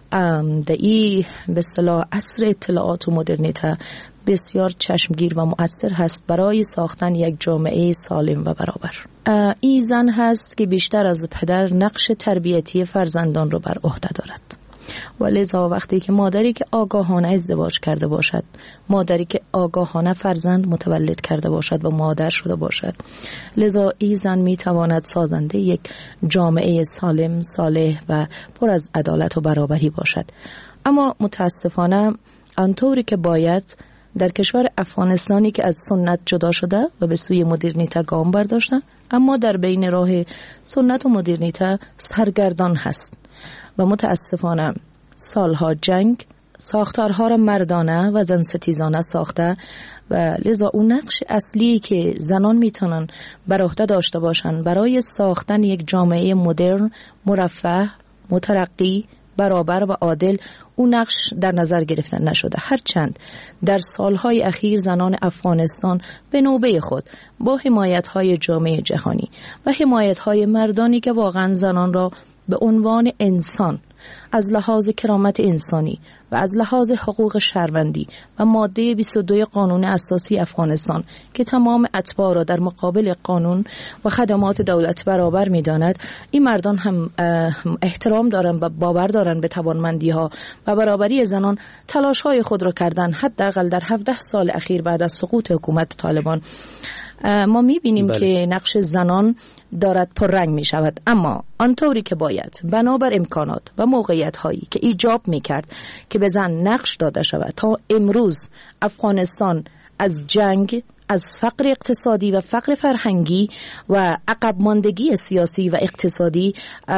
در این به اصطلاح عصر اطلاعات و مدرنیته بسیار چشمگیر و مؤثر هست برای ساختن یک جامعه سالم و برابر. این زن هست که بیشتر از پدر نقش تربیتی فرزندان رو بر عهده دارد و لذا وقتی که مادری که آگاهانه ازدواج کرده باشد، مادری که آگاهانه فرزند متولد کرده باشد و مادر شده باشد، لذا این زن میتواند سازنده یک جامعه سالم، صالح و پر از عدالت و برابری باشد. اما متاسفانه آنطوری که باید در کشور افغانستانی که از سنت جدا شده و به سوی مدرنیته گام برداشته، اما در بین راه سنت و مدرنیته سرگردان هست و متاسفانه سالها جنگ ساختارها را مردانه و زن ستیزانه ساخته و لذا اون نقش اصلی که زنان میتونن بر عهده داشته باشن برای ساختن یک جامعه مدرن، مرفه، مترقی، برابر و عادل، اون نقش در نظر گرفته نشده. هرچند در سالهای اخیر زنان افغانستان به نوبه خود با حمایت‌های جامعه جهانی و حمایت‌های مردانی که واقعا زنان را به عنوان انسان از لحاظ کرامت انسانی و از لحاظ حقوق شهروندی و ماده 22 قانون اساسی افغانستان که تمام اتباع را در مقابل قانون و خدمات دولت برابر می‌داند، این مردان هم احترام دارند و باور دارند به توانمندی‌ها و برابری زنان. تلاش‌های خود را کردن حداقل در 17 سال اخیر بعد از سقوط حکومت طالبان. ما می‌بینیم که نقش زنان دارد پررنگ می شود، اما آنطوری که باید بنابر امکانات و موقعیت هایی که ایجاب می کرد که به زن نقش داده شود تا امروز افغانستان از جنگ، از فقر اقتصادی و فقر فرهنگی و عقب ماندگی سیاسی و اقتصادی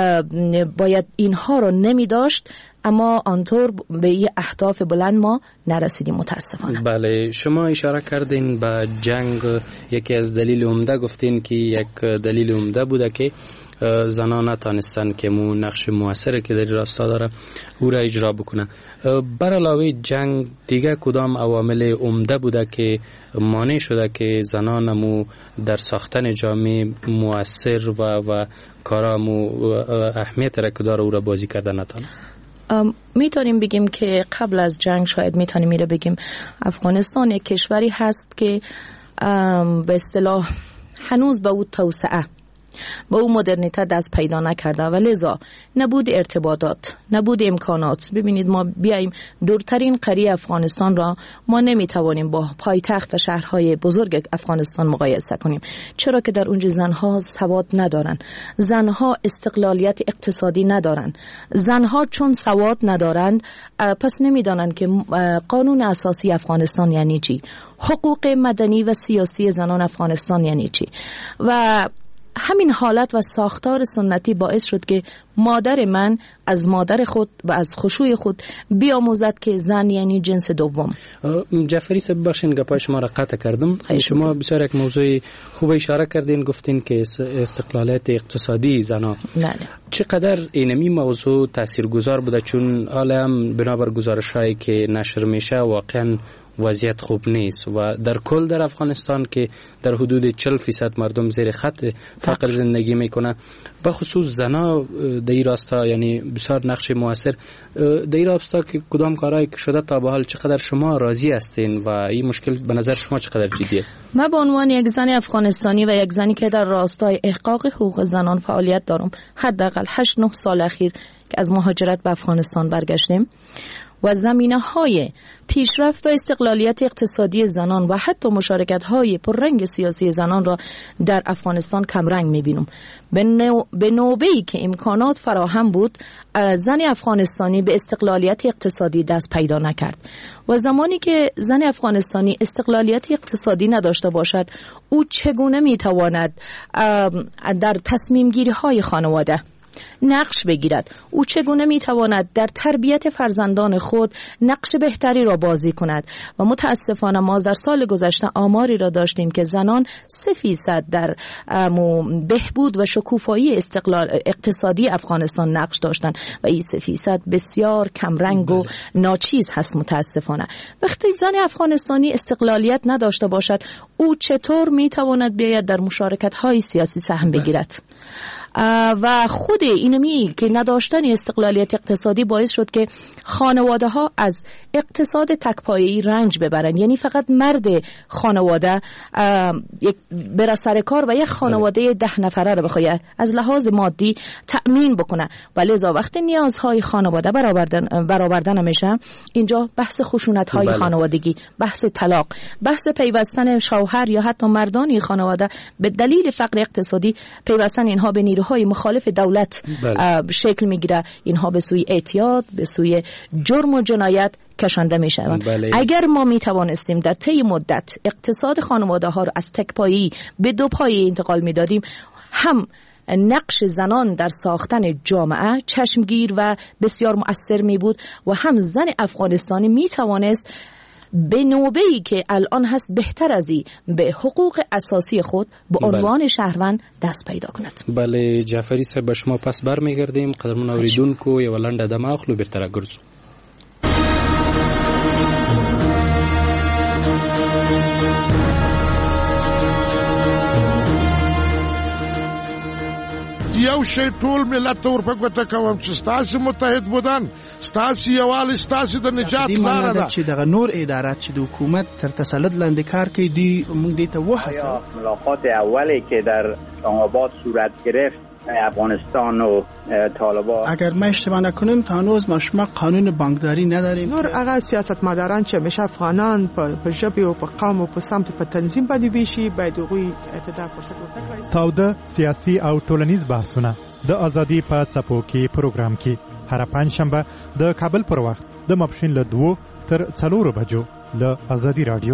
باید اینها رو نمی داشت، اما آنطور به این اهداف بلند ما نرسیدیم متاسفانه. بله، شما اشاره کردین به جنگ، یکی از دلیل عمده گفتین که یک دلیل عمده بوده که زنان نتانستن که مو نقش موثری که در راستا داره او را اجرا بکنه. بر علاوه جنگ دیگه کدام عوامل عمده بوده که مانع شده که زنان مو در ساختن جامعه موثر و کارا مو اهمیت را که داره او را بازی کرده نتانه؟ میتونیم بگیم که قبل از جنگ شاید میتونیم میره بگیم افغانستان یک کشوری هست که به اصطلاح هنوز به او توسعه، با او مدرنیته دست پیدا نکرده و لذا نبود ارتباطات، نبود امکانات. ببینید ما بیایم دورترین قریه افغانستان را ما نمیتوانیم با پایتخت و شهرهای بزرگ افغانستان مقایسه کنیم، چرا که در اونجا زنها سواد ندارن، زنها استقلالیت اقتصادی ندارن. زنها چون سواد ندارند پس نمیدانند که قانون اساسی افغانستان یعنی چی، حقوق مدنی و سیاسی زنان افغانستان یعنی چی و همین حالت و ساختار سنتی باعث شد که مادر من از مادر خود و از خشوع خود بیاموزد که زن یعنی جنس دوم. جعفری صاحب بخشین گپای شما را قطع کردم. شما بسیار یک موضوع خوب اشاره کردین، گفتین که استقلالیت اقتصادی زنان چقدر اینمی موضوع تاثیرگذار بوده، چون حالا هم بنابر گزارش‌هایی که نشر میشه واقعا وضعیت خوب نیست و در کل در افغانستان که در حدود 40% مردم زیر خط فقر زندگی میکنه، به خصوص زنا در این راستا یعنی بسیار نقش موثر. در این راستا که کدام کارهایی که شده تا به حال چقدر شما راضی هستین و این مشکل به نظر شما چقدر جدیه؟ من به عنوان یک زن افغانستانی و یک زنی که در راستای احقاق حقوق زنان فعالیت دارم، حداقل 8-9 سال اخیر که از مهاجرت به افغانستان برگشتیم و زمینه‌های پیشرفت و استقلالیت اقتصادی زنان و حتی مشارکت‌های پررنگ سیاسی زنان را در افغانستان کمرنگ می‌بینم. به نوبه‌ای که امکانات فراهم بود، زن افغانستانی به استقلالیت اقتصادی دست پیدا نکرد و زمانی که زن افغانستانی استقلالیت اقتصادی نداشته باشد، او چگونه می‌تواند در تصمیم گیری‌های خانواده نقش بگیرد؟ او چگونه میتواند در تربیت فرزندان خود نقش بهتری را بازی کند؟ و متاسفانه ما در سال گذشته آماری را داشتیم که زنان 3% در بهبود و شکوفایی استقلال اقتصادی افغانستان نقش داشتند و این 3% بسیار کمرنگ و ناچیز هست متاسفانه. وقتی زن افغانستانی استقلالیت نداشته باشد، او چطور میتواند بیاید در مشارکت های سیاسی سهم بگیرد؟ و خود اینمی که نداشتن استقلالیت اقتصادی باعث شد که خانواده ها از اقتصاد تکپایه‌ای رنج ببرن. یعنی فقط مرد خانواده بره سر کار و یک خانواده 10 نفره رو بخواد از لحاظ مادی تأمین بکنه و لذا وقتی نیازهای خانواده برآورده نمیشه، اینجا بحث خشونت‌های خانوادگی، بحث طلاق، بحث پیوستن شوهر یا حتی مردان خانواده به دلیل فقر اقتصادی، پیوستن اینها به نیروهای مخالف دولت شکل میگیره. اینها به سوی اعتیاد، به سوی جرم و جنایت کشانده میشوند. اگر ما میتوانستیم در طی مدت اقتصاد خانواده ها رو از تکپایی به 2 پایه انتقال میدادیم، هم نقش زنان در ساختن جامعه چشمگیر و بسیار مؤثر می بود و هم زن افغانستانی می توانست به نوبه‌ای که الان هست بهتر از این به حقوق اساسی خود به عنوان شهروند دست پیدا کند. بله جعفری صاحب، به شما پس برمیگردیم. قدرمن اوریدونکو یو لنډه دمه اخلو بیرته راګرځو. یو شی ټول ملت ور په ګوته کوم چې ستاسو متحد بودن، ستاسو یوال، ستاسو د نجات لاره ده. چې دغه نور ادارات چې د حکومت تر تسلط لاندې کار کوي، دی موږ دې ته وهڅوو. ملاقات اولی که در آباد صورت گرفت افغانستان و طالبان، اگر ما اشتباه نکنیم تا هنوز ما قانون بانکداری نداریم. نور هغه سیاستمداران چې همیشه افغانان په ژبې او په قوم او په سمت په تنظیم باندې بیشي، باید هغوی ته فرصت ورکړي. تاوده سیاسي او ټولنیز بحثونه د ازادي په څپو کې پروګرام کې هر پنځشنبه د کابل پر وخت د ماپښین له 2 تر 4 بجو له ازادي رادیو.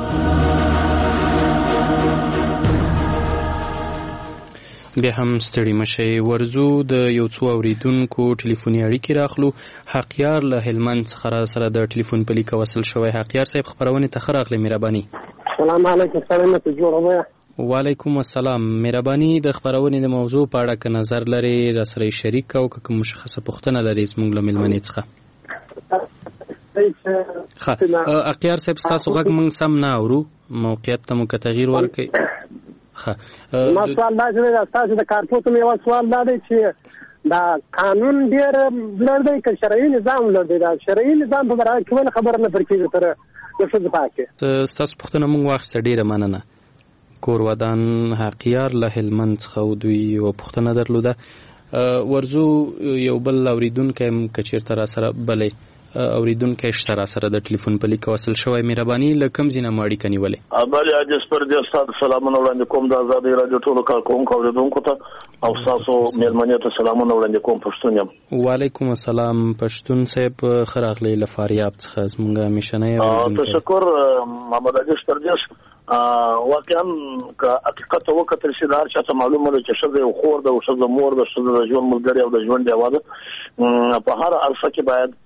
بیا هم ستړي مشي ورزو د یو څو اوریدونکو ټلیفوني اړیکې راخلو. حقیار له هلمند څخه سره د ټلیفون په لیک وصل شوی. حقیار صاحب خبرونه ته راغلی، مهرباني. السلام علیکم. سلام ته جوړوي. وعلیکم السلام. مهرباني د خبرونه د موضوع په اړه ک نظر لري را سره شریک او کوم مشخصه پوښتنه لري زموږ له ملمنې څخه. حقیار صاحب تاسو غږ مونږ سم نه اورو، موقعیت ته مو تغییر ورکړئ. ما سوال دا چې تاسو د کارپوټ مې سوال دا دی چې دا قانون ډیر لړ دی که شرعي نظام لړ دی. دا شرعي نظام په اړه کومه خبره نه پرکېږي تر د څه پاکه. تاسو پوښتنه مونږ واخیسته، ډیره مننه. کور ودان حقیار له هلمند څخه دوی او پوښتنه درلوده. ورزو یو بل اوریدونکی کچیرته را سره بلې اوریدونکو شته را سره د ټلیفون په لیک وصل شوی. مهرباني لکم زینه ماړی کني ولې ابل اجس پر دې استاد سلامونه وړاندې کوم د آزادۍ رادیو ټولو کارکونکو اوریدونکو ته او تاسو مېلمنې ته سلامونه وړاندې کوم. پښتون یم. وعلیکم السلام. پښتون صاحب خراغلی لفاریاب څخه زمونږه میشنه اوریدونکو. تشکر محمد اجس پر دې واقعا که حقیقت وکتل شي دا چې معلومه ده چې شذ او خور ده او شذ مور ده، شذ د ژوند ملګری او د ژوند دیواده په هر عرصه کې باید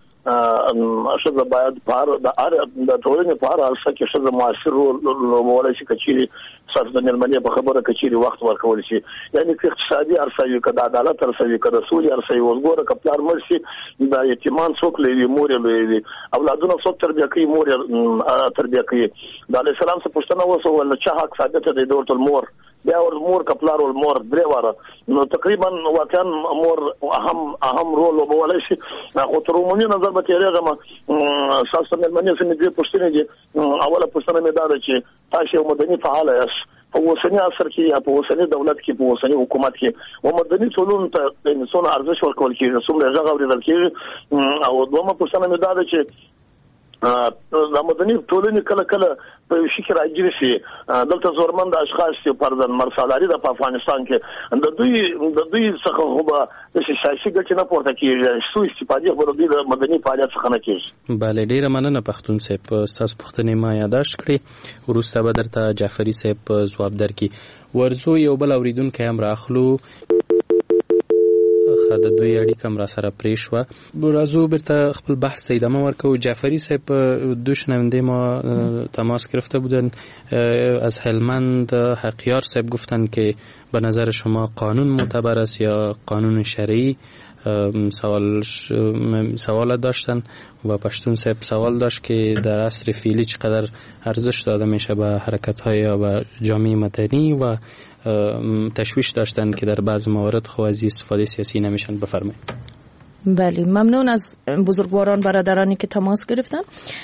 شذ باید د ټولنې په هر عرصه کې شذ موثر لوبولی شي. کچېرې ستاسو د مېلمنې په خبره کچېرې وخت ورکول شي، یعنې که اقتصادي عرصه وي، که د عدالت عرصه وي، که د سولې عرصه وي. اوس ګوره که پلار مړ شي د یتیمان څوک لوی وي، مور یې لوی وي، اولادونه څوک تربیه کوي، مور یې تربیه کوي. د علیه السلام څخه پوښتنه وسوه چا حق ثابته دی؟ دورة المور بیا ور مور کپلار ول مور درې واره نو تقریبا واقعا مور اهم رول لوبولی شي. خو تر عمومي نظر به تېرېږم ستاسو مېلمنې سمې دوې پوښتنې دي. اوله پوښتنه مې دا ده چې تاسو یو مدني فعاله یاست په اوسني عصر کې یا په اوسني دولت کې، په اوسني حکومت کې و مدني ټولنې ته څونه ارزښت ورکول کېږي، څومره غږ اورېدل کېږي. او دویمه پوښتنه مې دا ده چې د مدني ټولنې کله کله په یو شي کې راګیر شي، دلته زورمند اشخاص چې پردن مرسالاري د افغانستان کې د دوی څخه خو به د سیاسي ګټې نه پورته کېږي، سوء استفادې خو د مدني فعالیت څخه نه کېږي. بله ډېره مننه پښتون صاحب، ستاسو پوښتنې ما یاداشت کړې، وروسته به درته جعفري صاحب ځواب درکړي. ورزو یو بل اورېدونکی هم راخلو، د دوی اړیکه هم را سره پرې شوه. راځو بیرته خپل بحث ته ادامه ورکو. جعفری صاحب دو شنونده ما تماس گرفته بودن از هلمند. حقیار صاحب گفتن که به نظر شما قانون معتبر است یا قانون شرعی سوال داشتن و پشتون صاحب سوال داشت که در عصر فعلی چقدر ارزش داده میشه به حرکت‌های یا به جامعه مدنی و تشویش داشتن که در بعض موارد خو از استفاده سیاسی نمیشن. بفرمایید. بله، ممنون از بزرگواران برادرانی که تماس گرفتن.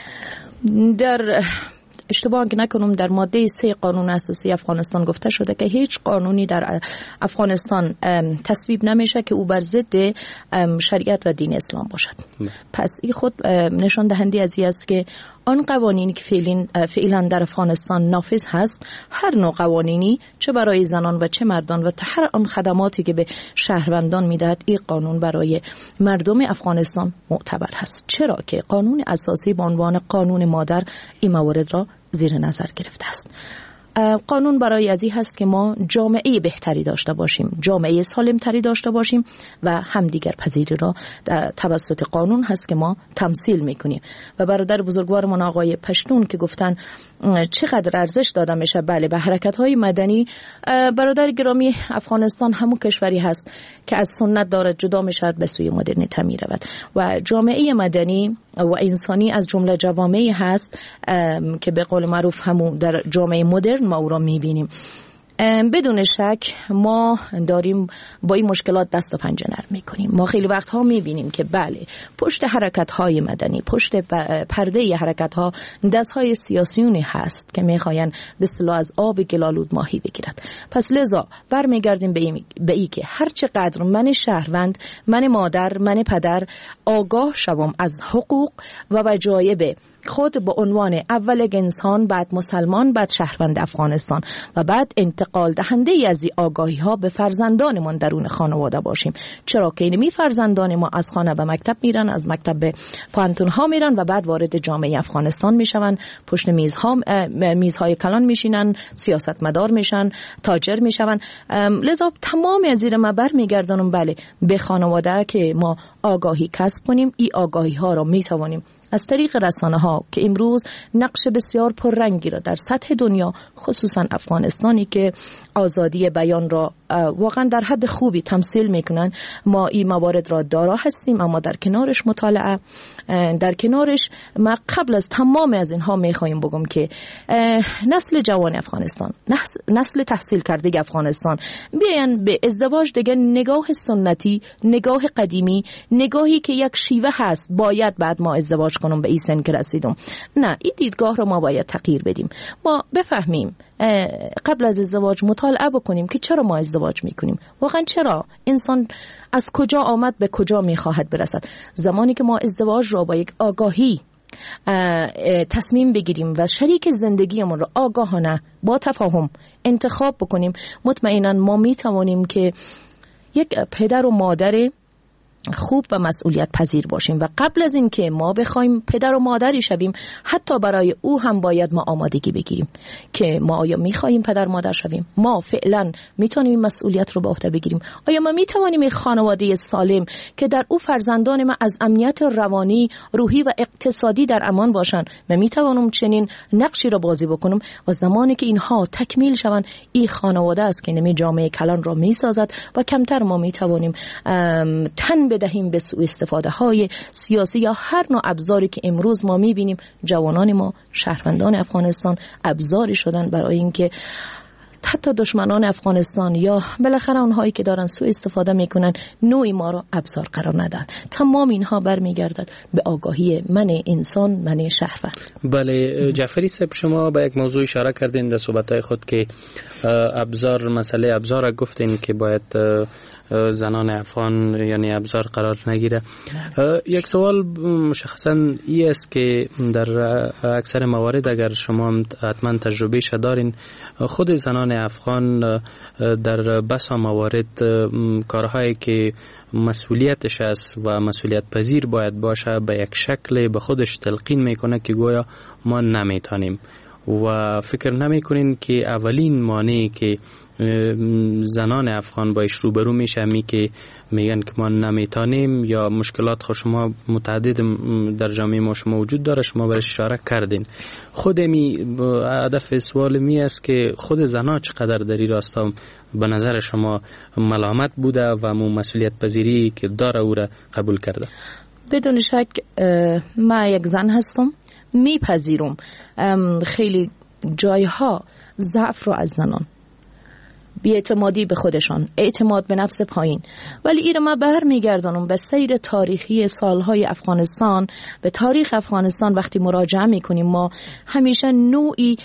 در اشتباه که نکنم در ماده 3 قانون اساسی افغانستان گفته شده که هیچ قانونی در افغانستان تصویب نمیشه که او بر ضد شریعت و دین اسلام باشد. پس این خود نشان دهنده از این است که آن قوانینی که فعلا در افغانستان نافذ هست، هر نوع قوانینی، چه برای زنان و چه مردان و هر آن خدماتی که به شهروندان میدهد، این قانون برای مردم افغانستان معتبر هست. چرا که قانون اساسی به عنوان قانون مادر این موارد را زیر نظر گرفته است. قانون برای ازی هست که ما جامعه بهتری داشته باشیم، جامعه سالم تری داشته باشیم و همدیگر پذیری را توسط قانون هست که ما تمثیل میکنیم. و برادر بزرگوارمون آقای پشتون که گفتن چقدر ارزش داده میشه، بله، به حرکت‌های مدنی. برادر گرامی، افغانستان همون کشوری هست که از سنت دارد جدا میشد به سوی مدرنیته میرود و جامعه مدنی و انسانی از جمله جوامعی هست که به قول معروف همون در جامعه مدرن ما او را میبینیم. بدون شک ما داریم با این مشکلات دست و پنجه نرم میکنیم. ما خیلی وقتها میبینیم که بله، پشت حرکت‌های مدنی، پشت پرده حرکت‌ها دست‌های سیاسیونی هست که میخواین به اصطلاح از آب گلالود ماهی بگیرد. پس لذا برمیگردیم به ای که هر چقدر من شهروند، من مادر، من پدر آگاه شوم از حقوق و وجایب خود به عنوان اول انسان، بعد مسلمان، بعد شهروند افغانستان و بعد انتقال دهنده ای از این آگاهی ها به فرزندانمان درون خانواده باشیم. چرا که اینمی فرزندان ما از خانه به مکتب میرن، از مکتب به پانتون ها میرن و بعد وارد جامعه افغانستان میشون، پشت میزهای کلان میشینن، سیاستمدار میشن، تاجر میشون. لذا تمام از زیر ما برمیگردونم بله به خانواده که ما آگاهی کسب کنیم. این آگاهی ها را میتوانیم از طریق رسانه ها که امروز نقش بسیار پررنگی را در سطح دنیا، خصوصا افغانستانی که آزادی بیان را واقعا در حد خوبی تمثیل میکنن، ما این موارد را دارا هستیم. اما در کنارش مطالعه، در کنارش ما قبل از تمام از اینها میخوایم بگم که نسل جوان افغانستان، نسل تحصیل کرده افغانستان بیاین به ازدواج دیگه نگاه سنتی، نگاه قدیمی، نگاهی که یک شیوه هست باید بعد ما ازدواج کنم به این سن که رسیدم، نه، این دیدگاه رو ما باید تغییر بدیم. ما بفهمیم قبل از ازدواج مطالعه بکنیم که چرا ما ازدواج میکنیم، واقعا چرا انسان از کجا آمد به کجا میخواهد برسد. زمانی که ما ازدواج را با یک آگاهی تصمیم بگیریم و شریک زندگیمون رو آگاهانه با تفاهم انتخاب بکنیم، مطمئنا ما میتوانیم که یک پدر و مادر خوب و مسئولیت پذیر باشیم و قبل از این که ما بخوایم پدر و مادری شویم، حتی برای او هم باید ما آمادگی بگیریم که ما آیا میخواهیم پدر مادر شویم، ما فعلا میتونیم مسئولیت رو به عهده بگیریم، آیا ما میتوانیم یک خانواده سالم که در او فرزندان ما از امنیت روانی، روحی و اقتصادی در امان باشن، من میتوانم چنین نقشی رو بازی بکنم و زمانی که اینها تکمیل شوند، این خانواده است که نمی جامعه کلان را میسازد و کمتر ما میتوانیم تن بدهیم به سوء استفاده های سیاسی یا هر نوع ابزاری که امروز ما میبینیم جوانان ما، شهروندان افغانستان ابزاری شدن برای اینکه حتی دشمنان افغانستان یا بالاخره اونهایی که دارن سوء استفاده میکنن نوعی ما رو ابزار قرار ندن. تمام اینها برمیگردد به آگاهی من انسان، من شهروند. بله جعفری صاحب، شما به یک موضوع اشاره کردین در صحبت‌های خود که ابزار، مسئله ابزار گفتین که باید زنان افغان یعنی ابزار قرار نگیره. یک سوال مشخصا این است که در اکثر موارد اگر شما حتما تجربهش دارین، خود زنان افغان در بسا موارد کارهایی که مسئولیتش است و مسئولیت پذیر باید باشه به یک شکل به خودش تلقین میکنه که گویا ما نمیتونیم و فکر نمیکنین که اولین مانعی که زنان افغان باش روبرو میشه، که میگن که ما نمیتونیم یا مشکلات خود شما متعدد در جامعه ما شما وجود داره، شما برش اشاره کردین. خود هدف سوال می است که خود زنان چقدر در این راستا به نظر شما ملامت بوده و مسئولیت پذیری که داره او را قبول کرده؟ بدون شک من یک زن هستم، میپذیرم خیلی جایها ضعف رو از زنان، بی‌اعتمادی به خودشان، اعتماد به نفس پایین، ولی این رو من برمیگردانم به سیر تاریخی سالهای افغانستان، به تاریخ افغانستان. وقتی مراجعه میکنیم ما همیشه نوعی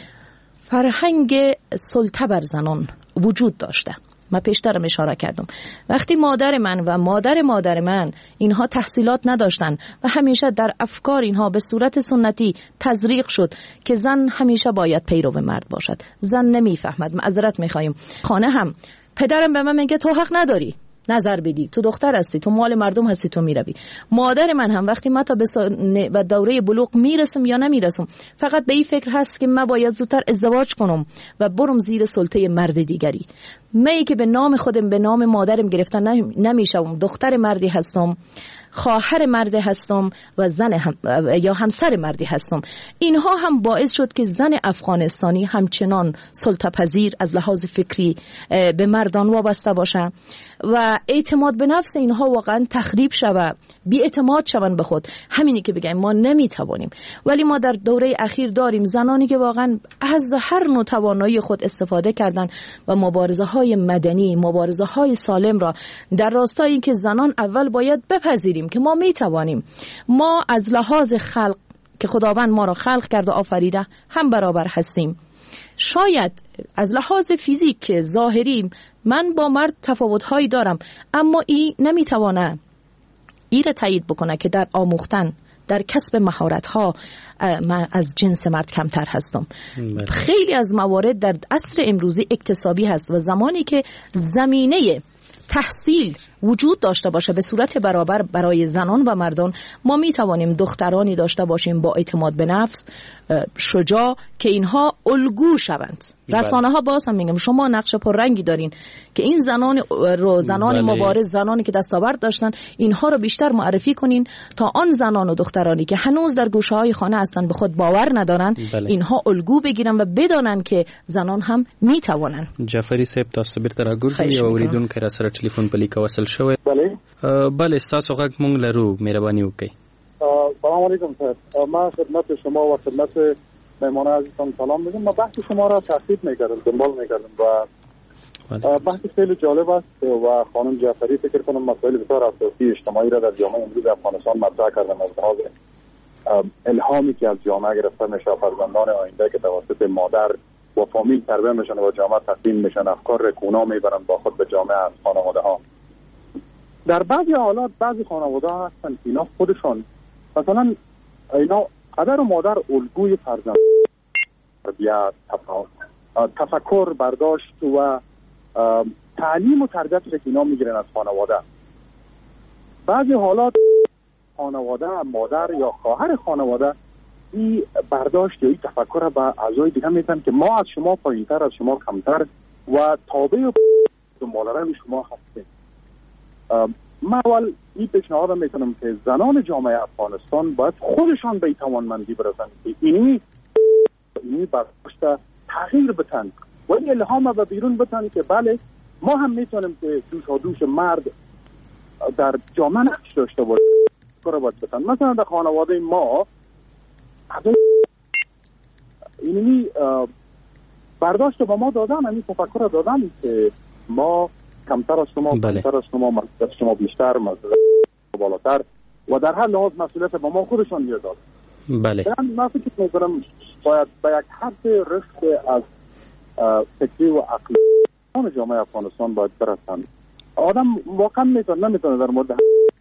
فرهنگ سلطه بر زنان وجود داشته. من پیشترم اشاره کردم وقتی مادر من و مادر من اینها تحصیلات نداشتن و همیشه در افکار اینها به صورت سنتی تزریق شد که زن همیشه باید پیرو مرد باشد. زن نمیفهمد، معذرت میخوایم. خانه هم پدرم به من میگه تو حق نداری نظر بدی، تو دختر هستی، تو مال مردم هستی، تو میروی. مادر من هم وقتی ما تا به دوره بلوغ میرسم یا نمیرسم فقط به این فکر هست که من باید زودتر ازدواج کنم و برم زیر سلطه مرد دیگری. من که به نام خودم به نام مادرم گرفتن نمیشم، دختر مردی هستم، خواهر مردی هستم و زن یا همسر مردی هستم. اینها هم باعث شد که زن افغانستانی همچنان سلطه پذیر از لحاظ فکری به مردان وابسته باشه و اعتماد به نفس اینها واقعا تخریب شود، بی اعتماد شون به خود. همینی که بگیم ما نمیتوانیم، ولی ما در دوره اخیر داریم زنانی که واقعا از هر نوع توانایی خود استفاده کردن و مبارزه های مدنی، مبارزه های سالم را در راستای این که زنان اول باید بپذیریم که ما میتوانیم. ما از لحاظ خلق که خداوند ما را خلق کرده آفریده هم برابر هستیم. شاید از لحاظ فیزیک ظاهری من با مرد تفاوت‌هایی دارم، اما این نمیتوانه این را تایید بکنه که در آموختن، در کسب مهارت‌ها من از جنس مرد کمتر هستم. خیلی از موارد در عصر امروزی اکتسابی هست و زمانی که زمینه تحصیل وجود داشته باشه به صورت برابر برای زنان و مردان، ما می توانیم دخترانی داشته باشیم با اعتماد به نفس، شجاع، که اینها الگو شوند. رسانه ها باز هم میگم شما نقش پررنگی دارین که این زنان مبارز، زنانی که دستاورد داشتن، اینها رو بیشتر معرفی کنین تا آن زنان و دخترانی که هنوز در گوشه های خانه هستن به خود باور ندارن اینها الگو بگیرن و بدانن که زنان هم میتوانن. جعفری صاحب تاسو بیرته راګورځي او اوریدونکو را سره ټلیفون په لیک وصل شوی. بله تاسو غږ مونږ لرو، مهرباني وکړئ. سلام علیکم صاحب، ما خدمت شما و خدمت مهمان عزیزم سلام میگم. ما بحث شما را تعقیب میکردم، دنبال میکردم و بحث خیلی جالب است و خانم جعفری فکر کنم مسائل بسیار اساسی اجتماعی را در جامعه امروز افغانستان مطرح کردن از لحاظ الهامی که از جامعه گرفته میشه، فرزندان آینده که توسط مادر و فامیل تربیت میشن و جامعه تقدیم میشن، افکار کونا میبرن با خود به جامعه از خانواده ها. در بعضی حالات بعضی خانواده ها هستن که اینا خودشان مثلا اینا پدر و مادر الگوی فرزند تربیت، تفکر، برداشت و تعلیم و تربیت که اینا میگیرن از خانواده. بعضی حالات خانواده، مادر یا خواهر خانواده این برداشت یا این تفکر را به اعضای دیگه میدن که ما از شما پایینتر، از شما کمتر و تابع و دنبالروی شما هستیم. من اول این پیشنهاد میکنم که زنان جامعه افغانستان باید خودشان به این توانمندی برسن که اینی برداشت تغییر بتن و این الهام به بیرون بتن که بله ما هم میتونیم که دوش مرد در جامعه نقش داشته باشیم. مثلا در خانواده ما اینی برداشت با ما دادن، این تفکر دادن که ما کمتر از شما، کمتر از شما، مسئولیت شما بیشتر، مسئولیت بالاتر و در هر لحاظ مسئولیت با ما خودشان میداد. بله. من فکر می‌کنم باید به یک حد رشد از فکری و عقلی جامعه افغانستان باید برسن. آدم واقعا نمیتونه در مورد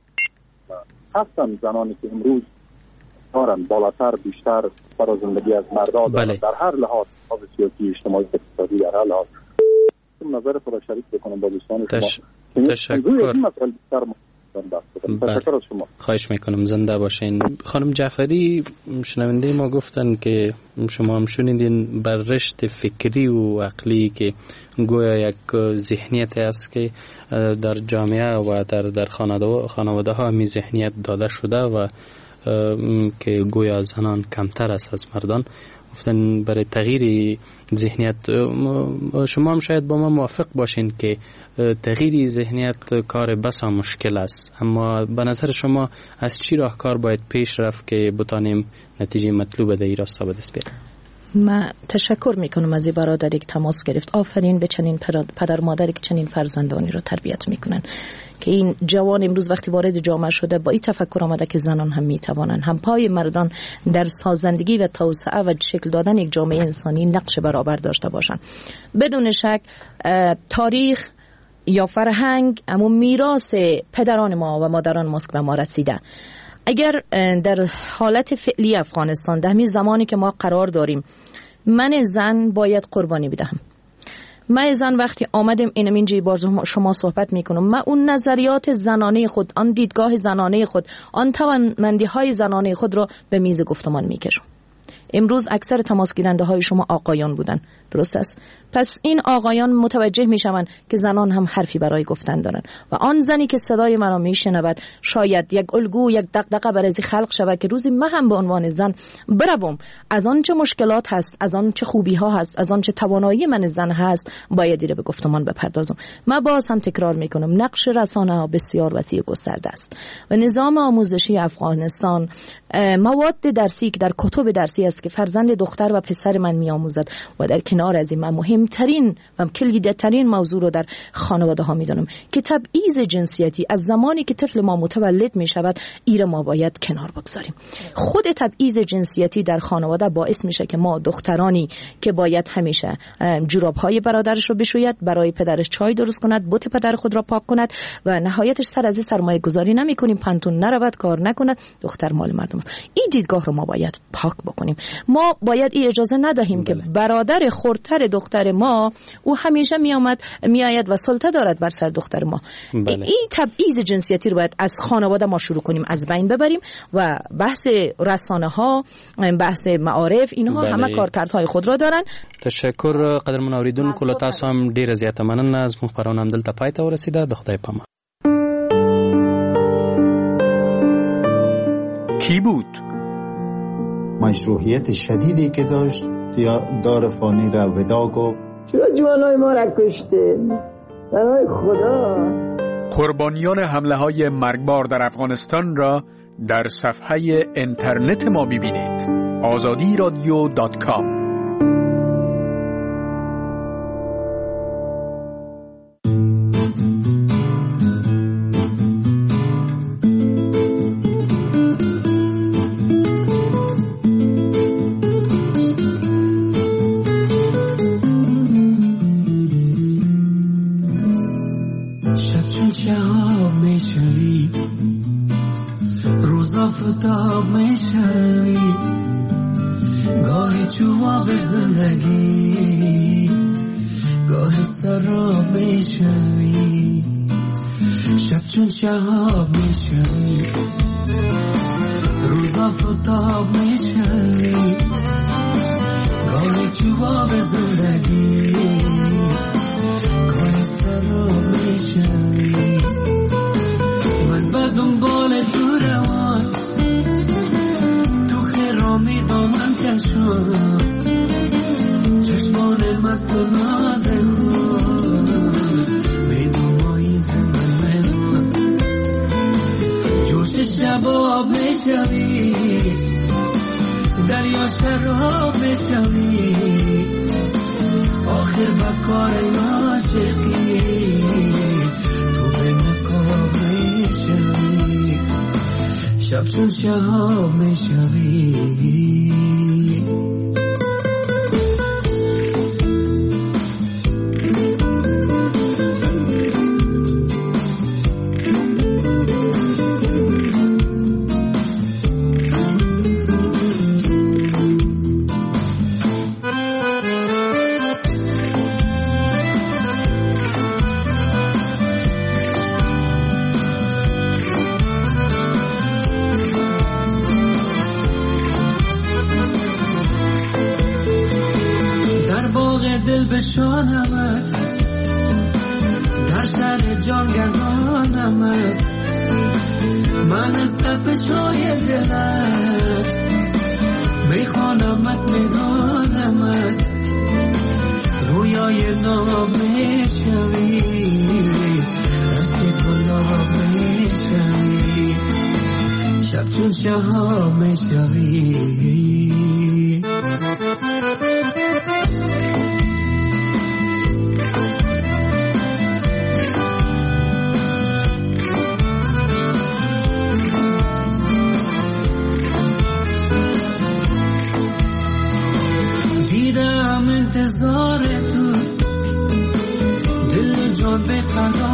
هستن زنانی که امروز دارن بالاتر، بیشتر برای زندگی از مردا دارن. در هر لحاظ سیاسی، اجتماعی، اقتصادی، در هر لحاظ. نظر خود شریک بکنم با دوستان شما. تشکر. بحث کنم. تشکر از شما. خواهش میکنم، زنده باشین. خانم جعفری، شنونده ما گفتن که شما هم شنیدین بر رشد فکری و عقلی که گویا یک ذهنیت است که در جامعه و در خانواده ها می ذهنیت داده شده و که گویا زنان کمتر است از مردان. گفتن برای تغییر ذهنیت، شما هم شاید با ما موافق باشین که تغییر ذهنیت کار بسا مشکل است، اما به نظر شما از چی راهکار باید پیش رفت که بتانیم نتیجه مطلوب در این راستا به دست بیاریم؟ من تشکر میکنم از این برادری که تماس گرفت. آفرین به چنین پدر مادری که چنین فرزندانی رو تربیت میکنن که این جوان امروز وقتی وارد جامعه شده با این تفکر آمده که زنان هم میتوانند، هم پای مردان در سازندگی و توسعه و شکل دادن یک جامعه انسانی نقش برابر داشته باشند. بدون شک تاریخ یا فرهنگ اما میراث پدران ما و مادران ماست به ما رسیده. اگر در حالت فعلی افغانستان در همین زمانی که ما قرار داریم من زن باید قربانی بدهم، من زن وقتی آمدم اینجا با شما صحبت میکنم، من اون نظریات زنانه خود، آن دیدگاه زنانه خود، آن توانمندی های زنانه خود را به میز گفتمان میکشم. امروز اکثر تماس گیرنده های شما آقایان بودن، درست است؟ پس این آقایان متوجه میشوند که زنان هم حرفی برای گفتن دارن و آن زنی که صدای منو میشنود شاید یک الگو، یک دغدغه برای خلق شود که روزی من هم به عنوان زن بروم از آن چه مشکلات هست، از آن چه خوبی ها هست، از آن چه توانایی من زن هست، باید دیره به گفتمان بپردازم. من باز هم تکرار میکنم نقش رسانه ها بسیار وسیع گسترده است و نظام آموزشی افغانستان مواد درسی که در کتب درسی است که فرزند دختر و پسر من میآموزد و در کنار از این من مهمترین و کلیدترین موضوع رو در خانواده ها میدونم که تبعیض جنسیتی از زمانی که طفل ما متولد می شود ایره ما باید کنار بگذاریم. خود تبعیض جنسیتی در خانواده باعث میشه که ما دخترانی که باید همیشه جوراب های برادرش رو بشوید، برای پدرش چای درست کند، بوت پدر خود را پاک کند و نهایتش سر از سرمایه گذاری نمی کنیم، پنتون نرود، کار نکند، دختر مال مردم است. این دیدگاه رو ما باید پاک بکنیم. ما باید این اجازه ندهیم که برادر خردتر دختر ما او همیشه میآید و سلطه دارد بر سر دختر ما. این تبعیض جنسیتی رو باید از خانواده ما شروع کنیم، از بین ببریم و بحث رسانه ها، بحث معارف، اینها همه کارکردهای خود را دارن. تشکر قدرمن اوریدونکو، له تاسو هم ډیره زیاته مننه. از مخبران هم دلته پای ته ورسیده. د خدای پامه. کی بود؟ مشروعیت شدیدی که داشت دار فانی را ودا گفت. چرا جوانای ما را کشته؟ برای خدا. قربانیان حمله های مرگبار در افغانستان را در صفحه اینترنت ما ببینید. azadiradio.com. آفتاب میشوی گاهی چوب زندگی گاهی سراب میشوی شب چون شهاب میشوی روز آفتاب میشوی گاهی چوب زندگی گاهی سراب میشوی من به دنبال تو روان تو خرامی دامن کشم چشمان مست و ناز خود میدونمایی زمان من جوش شباب میشوی دریا شراب میشوی آخر بکار عاشقی تو به نقاب میشوی شب چون شهاب میشوی دل بشانمت در سر جان گردانمت من از تپش‌های دلت میخوانمت میدانمت رویای نام میشوی از گلاب میشوی شب چون شهاب میشوی انتظار تو دل جان به قرار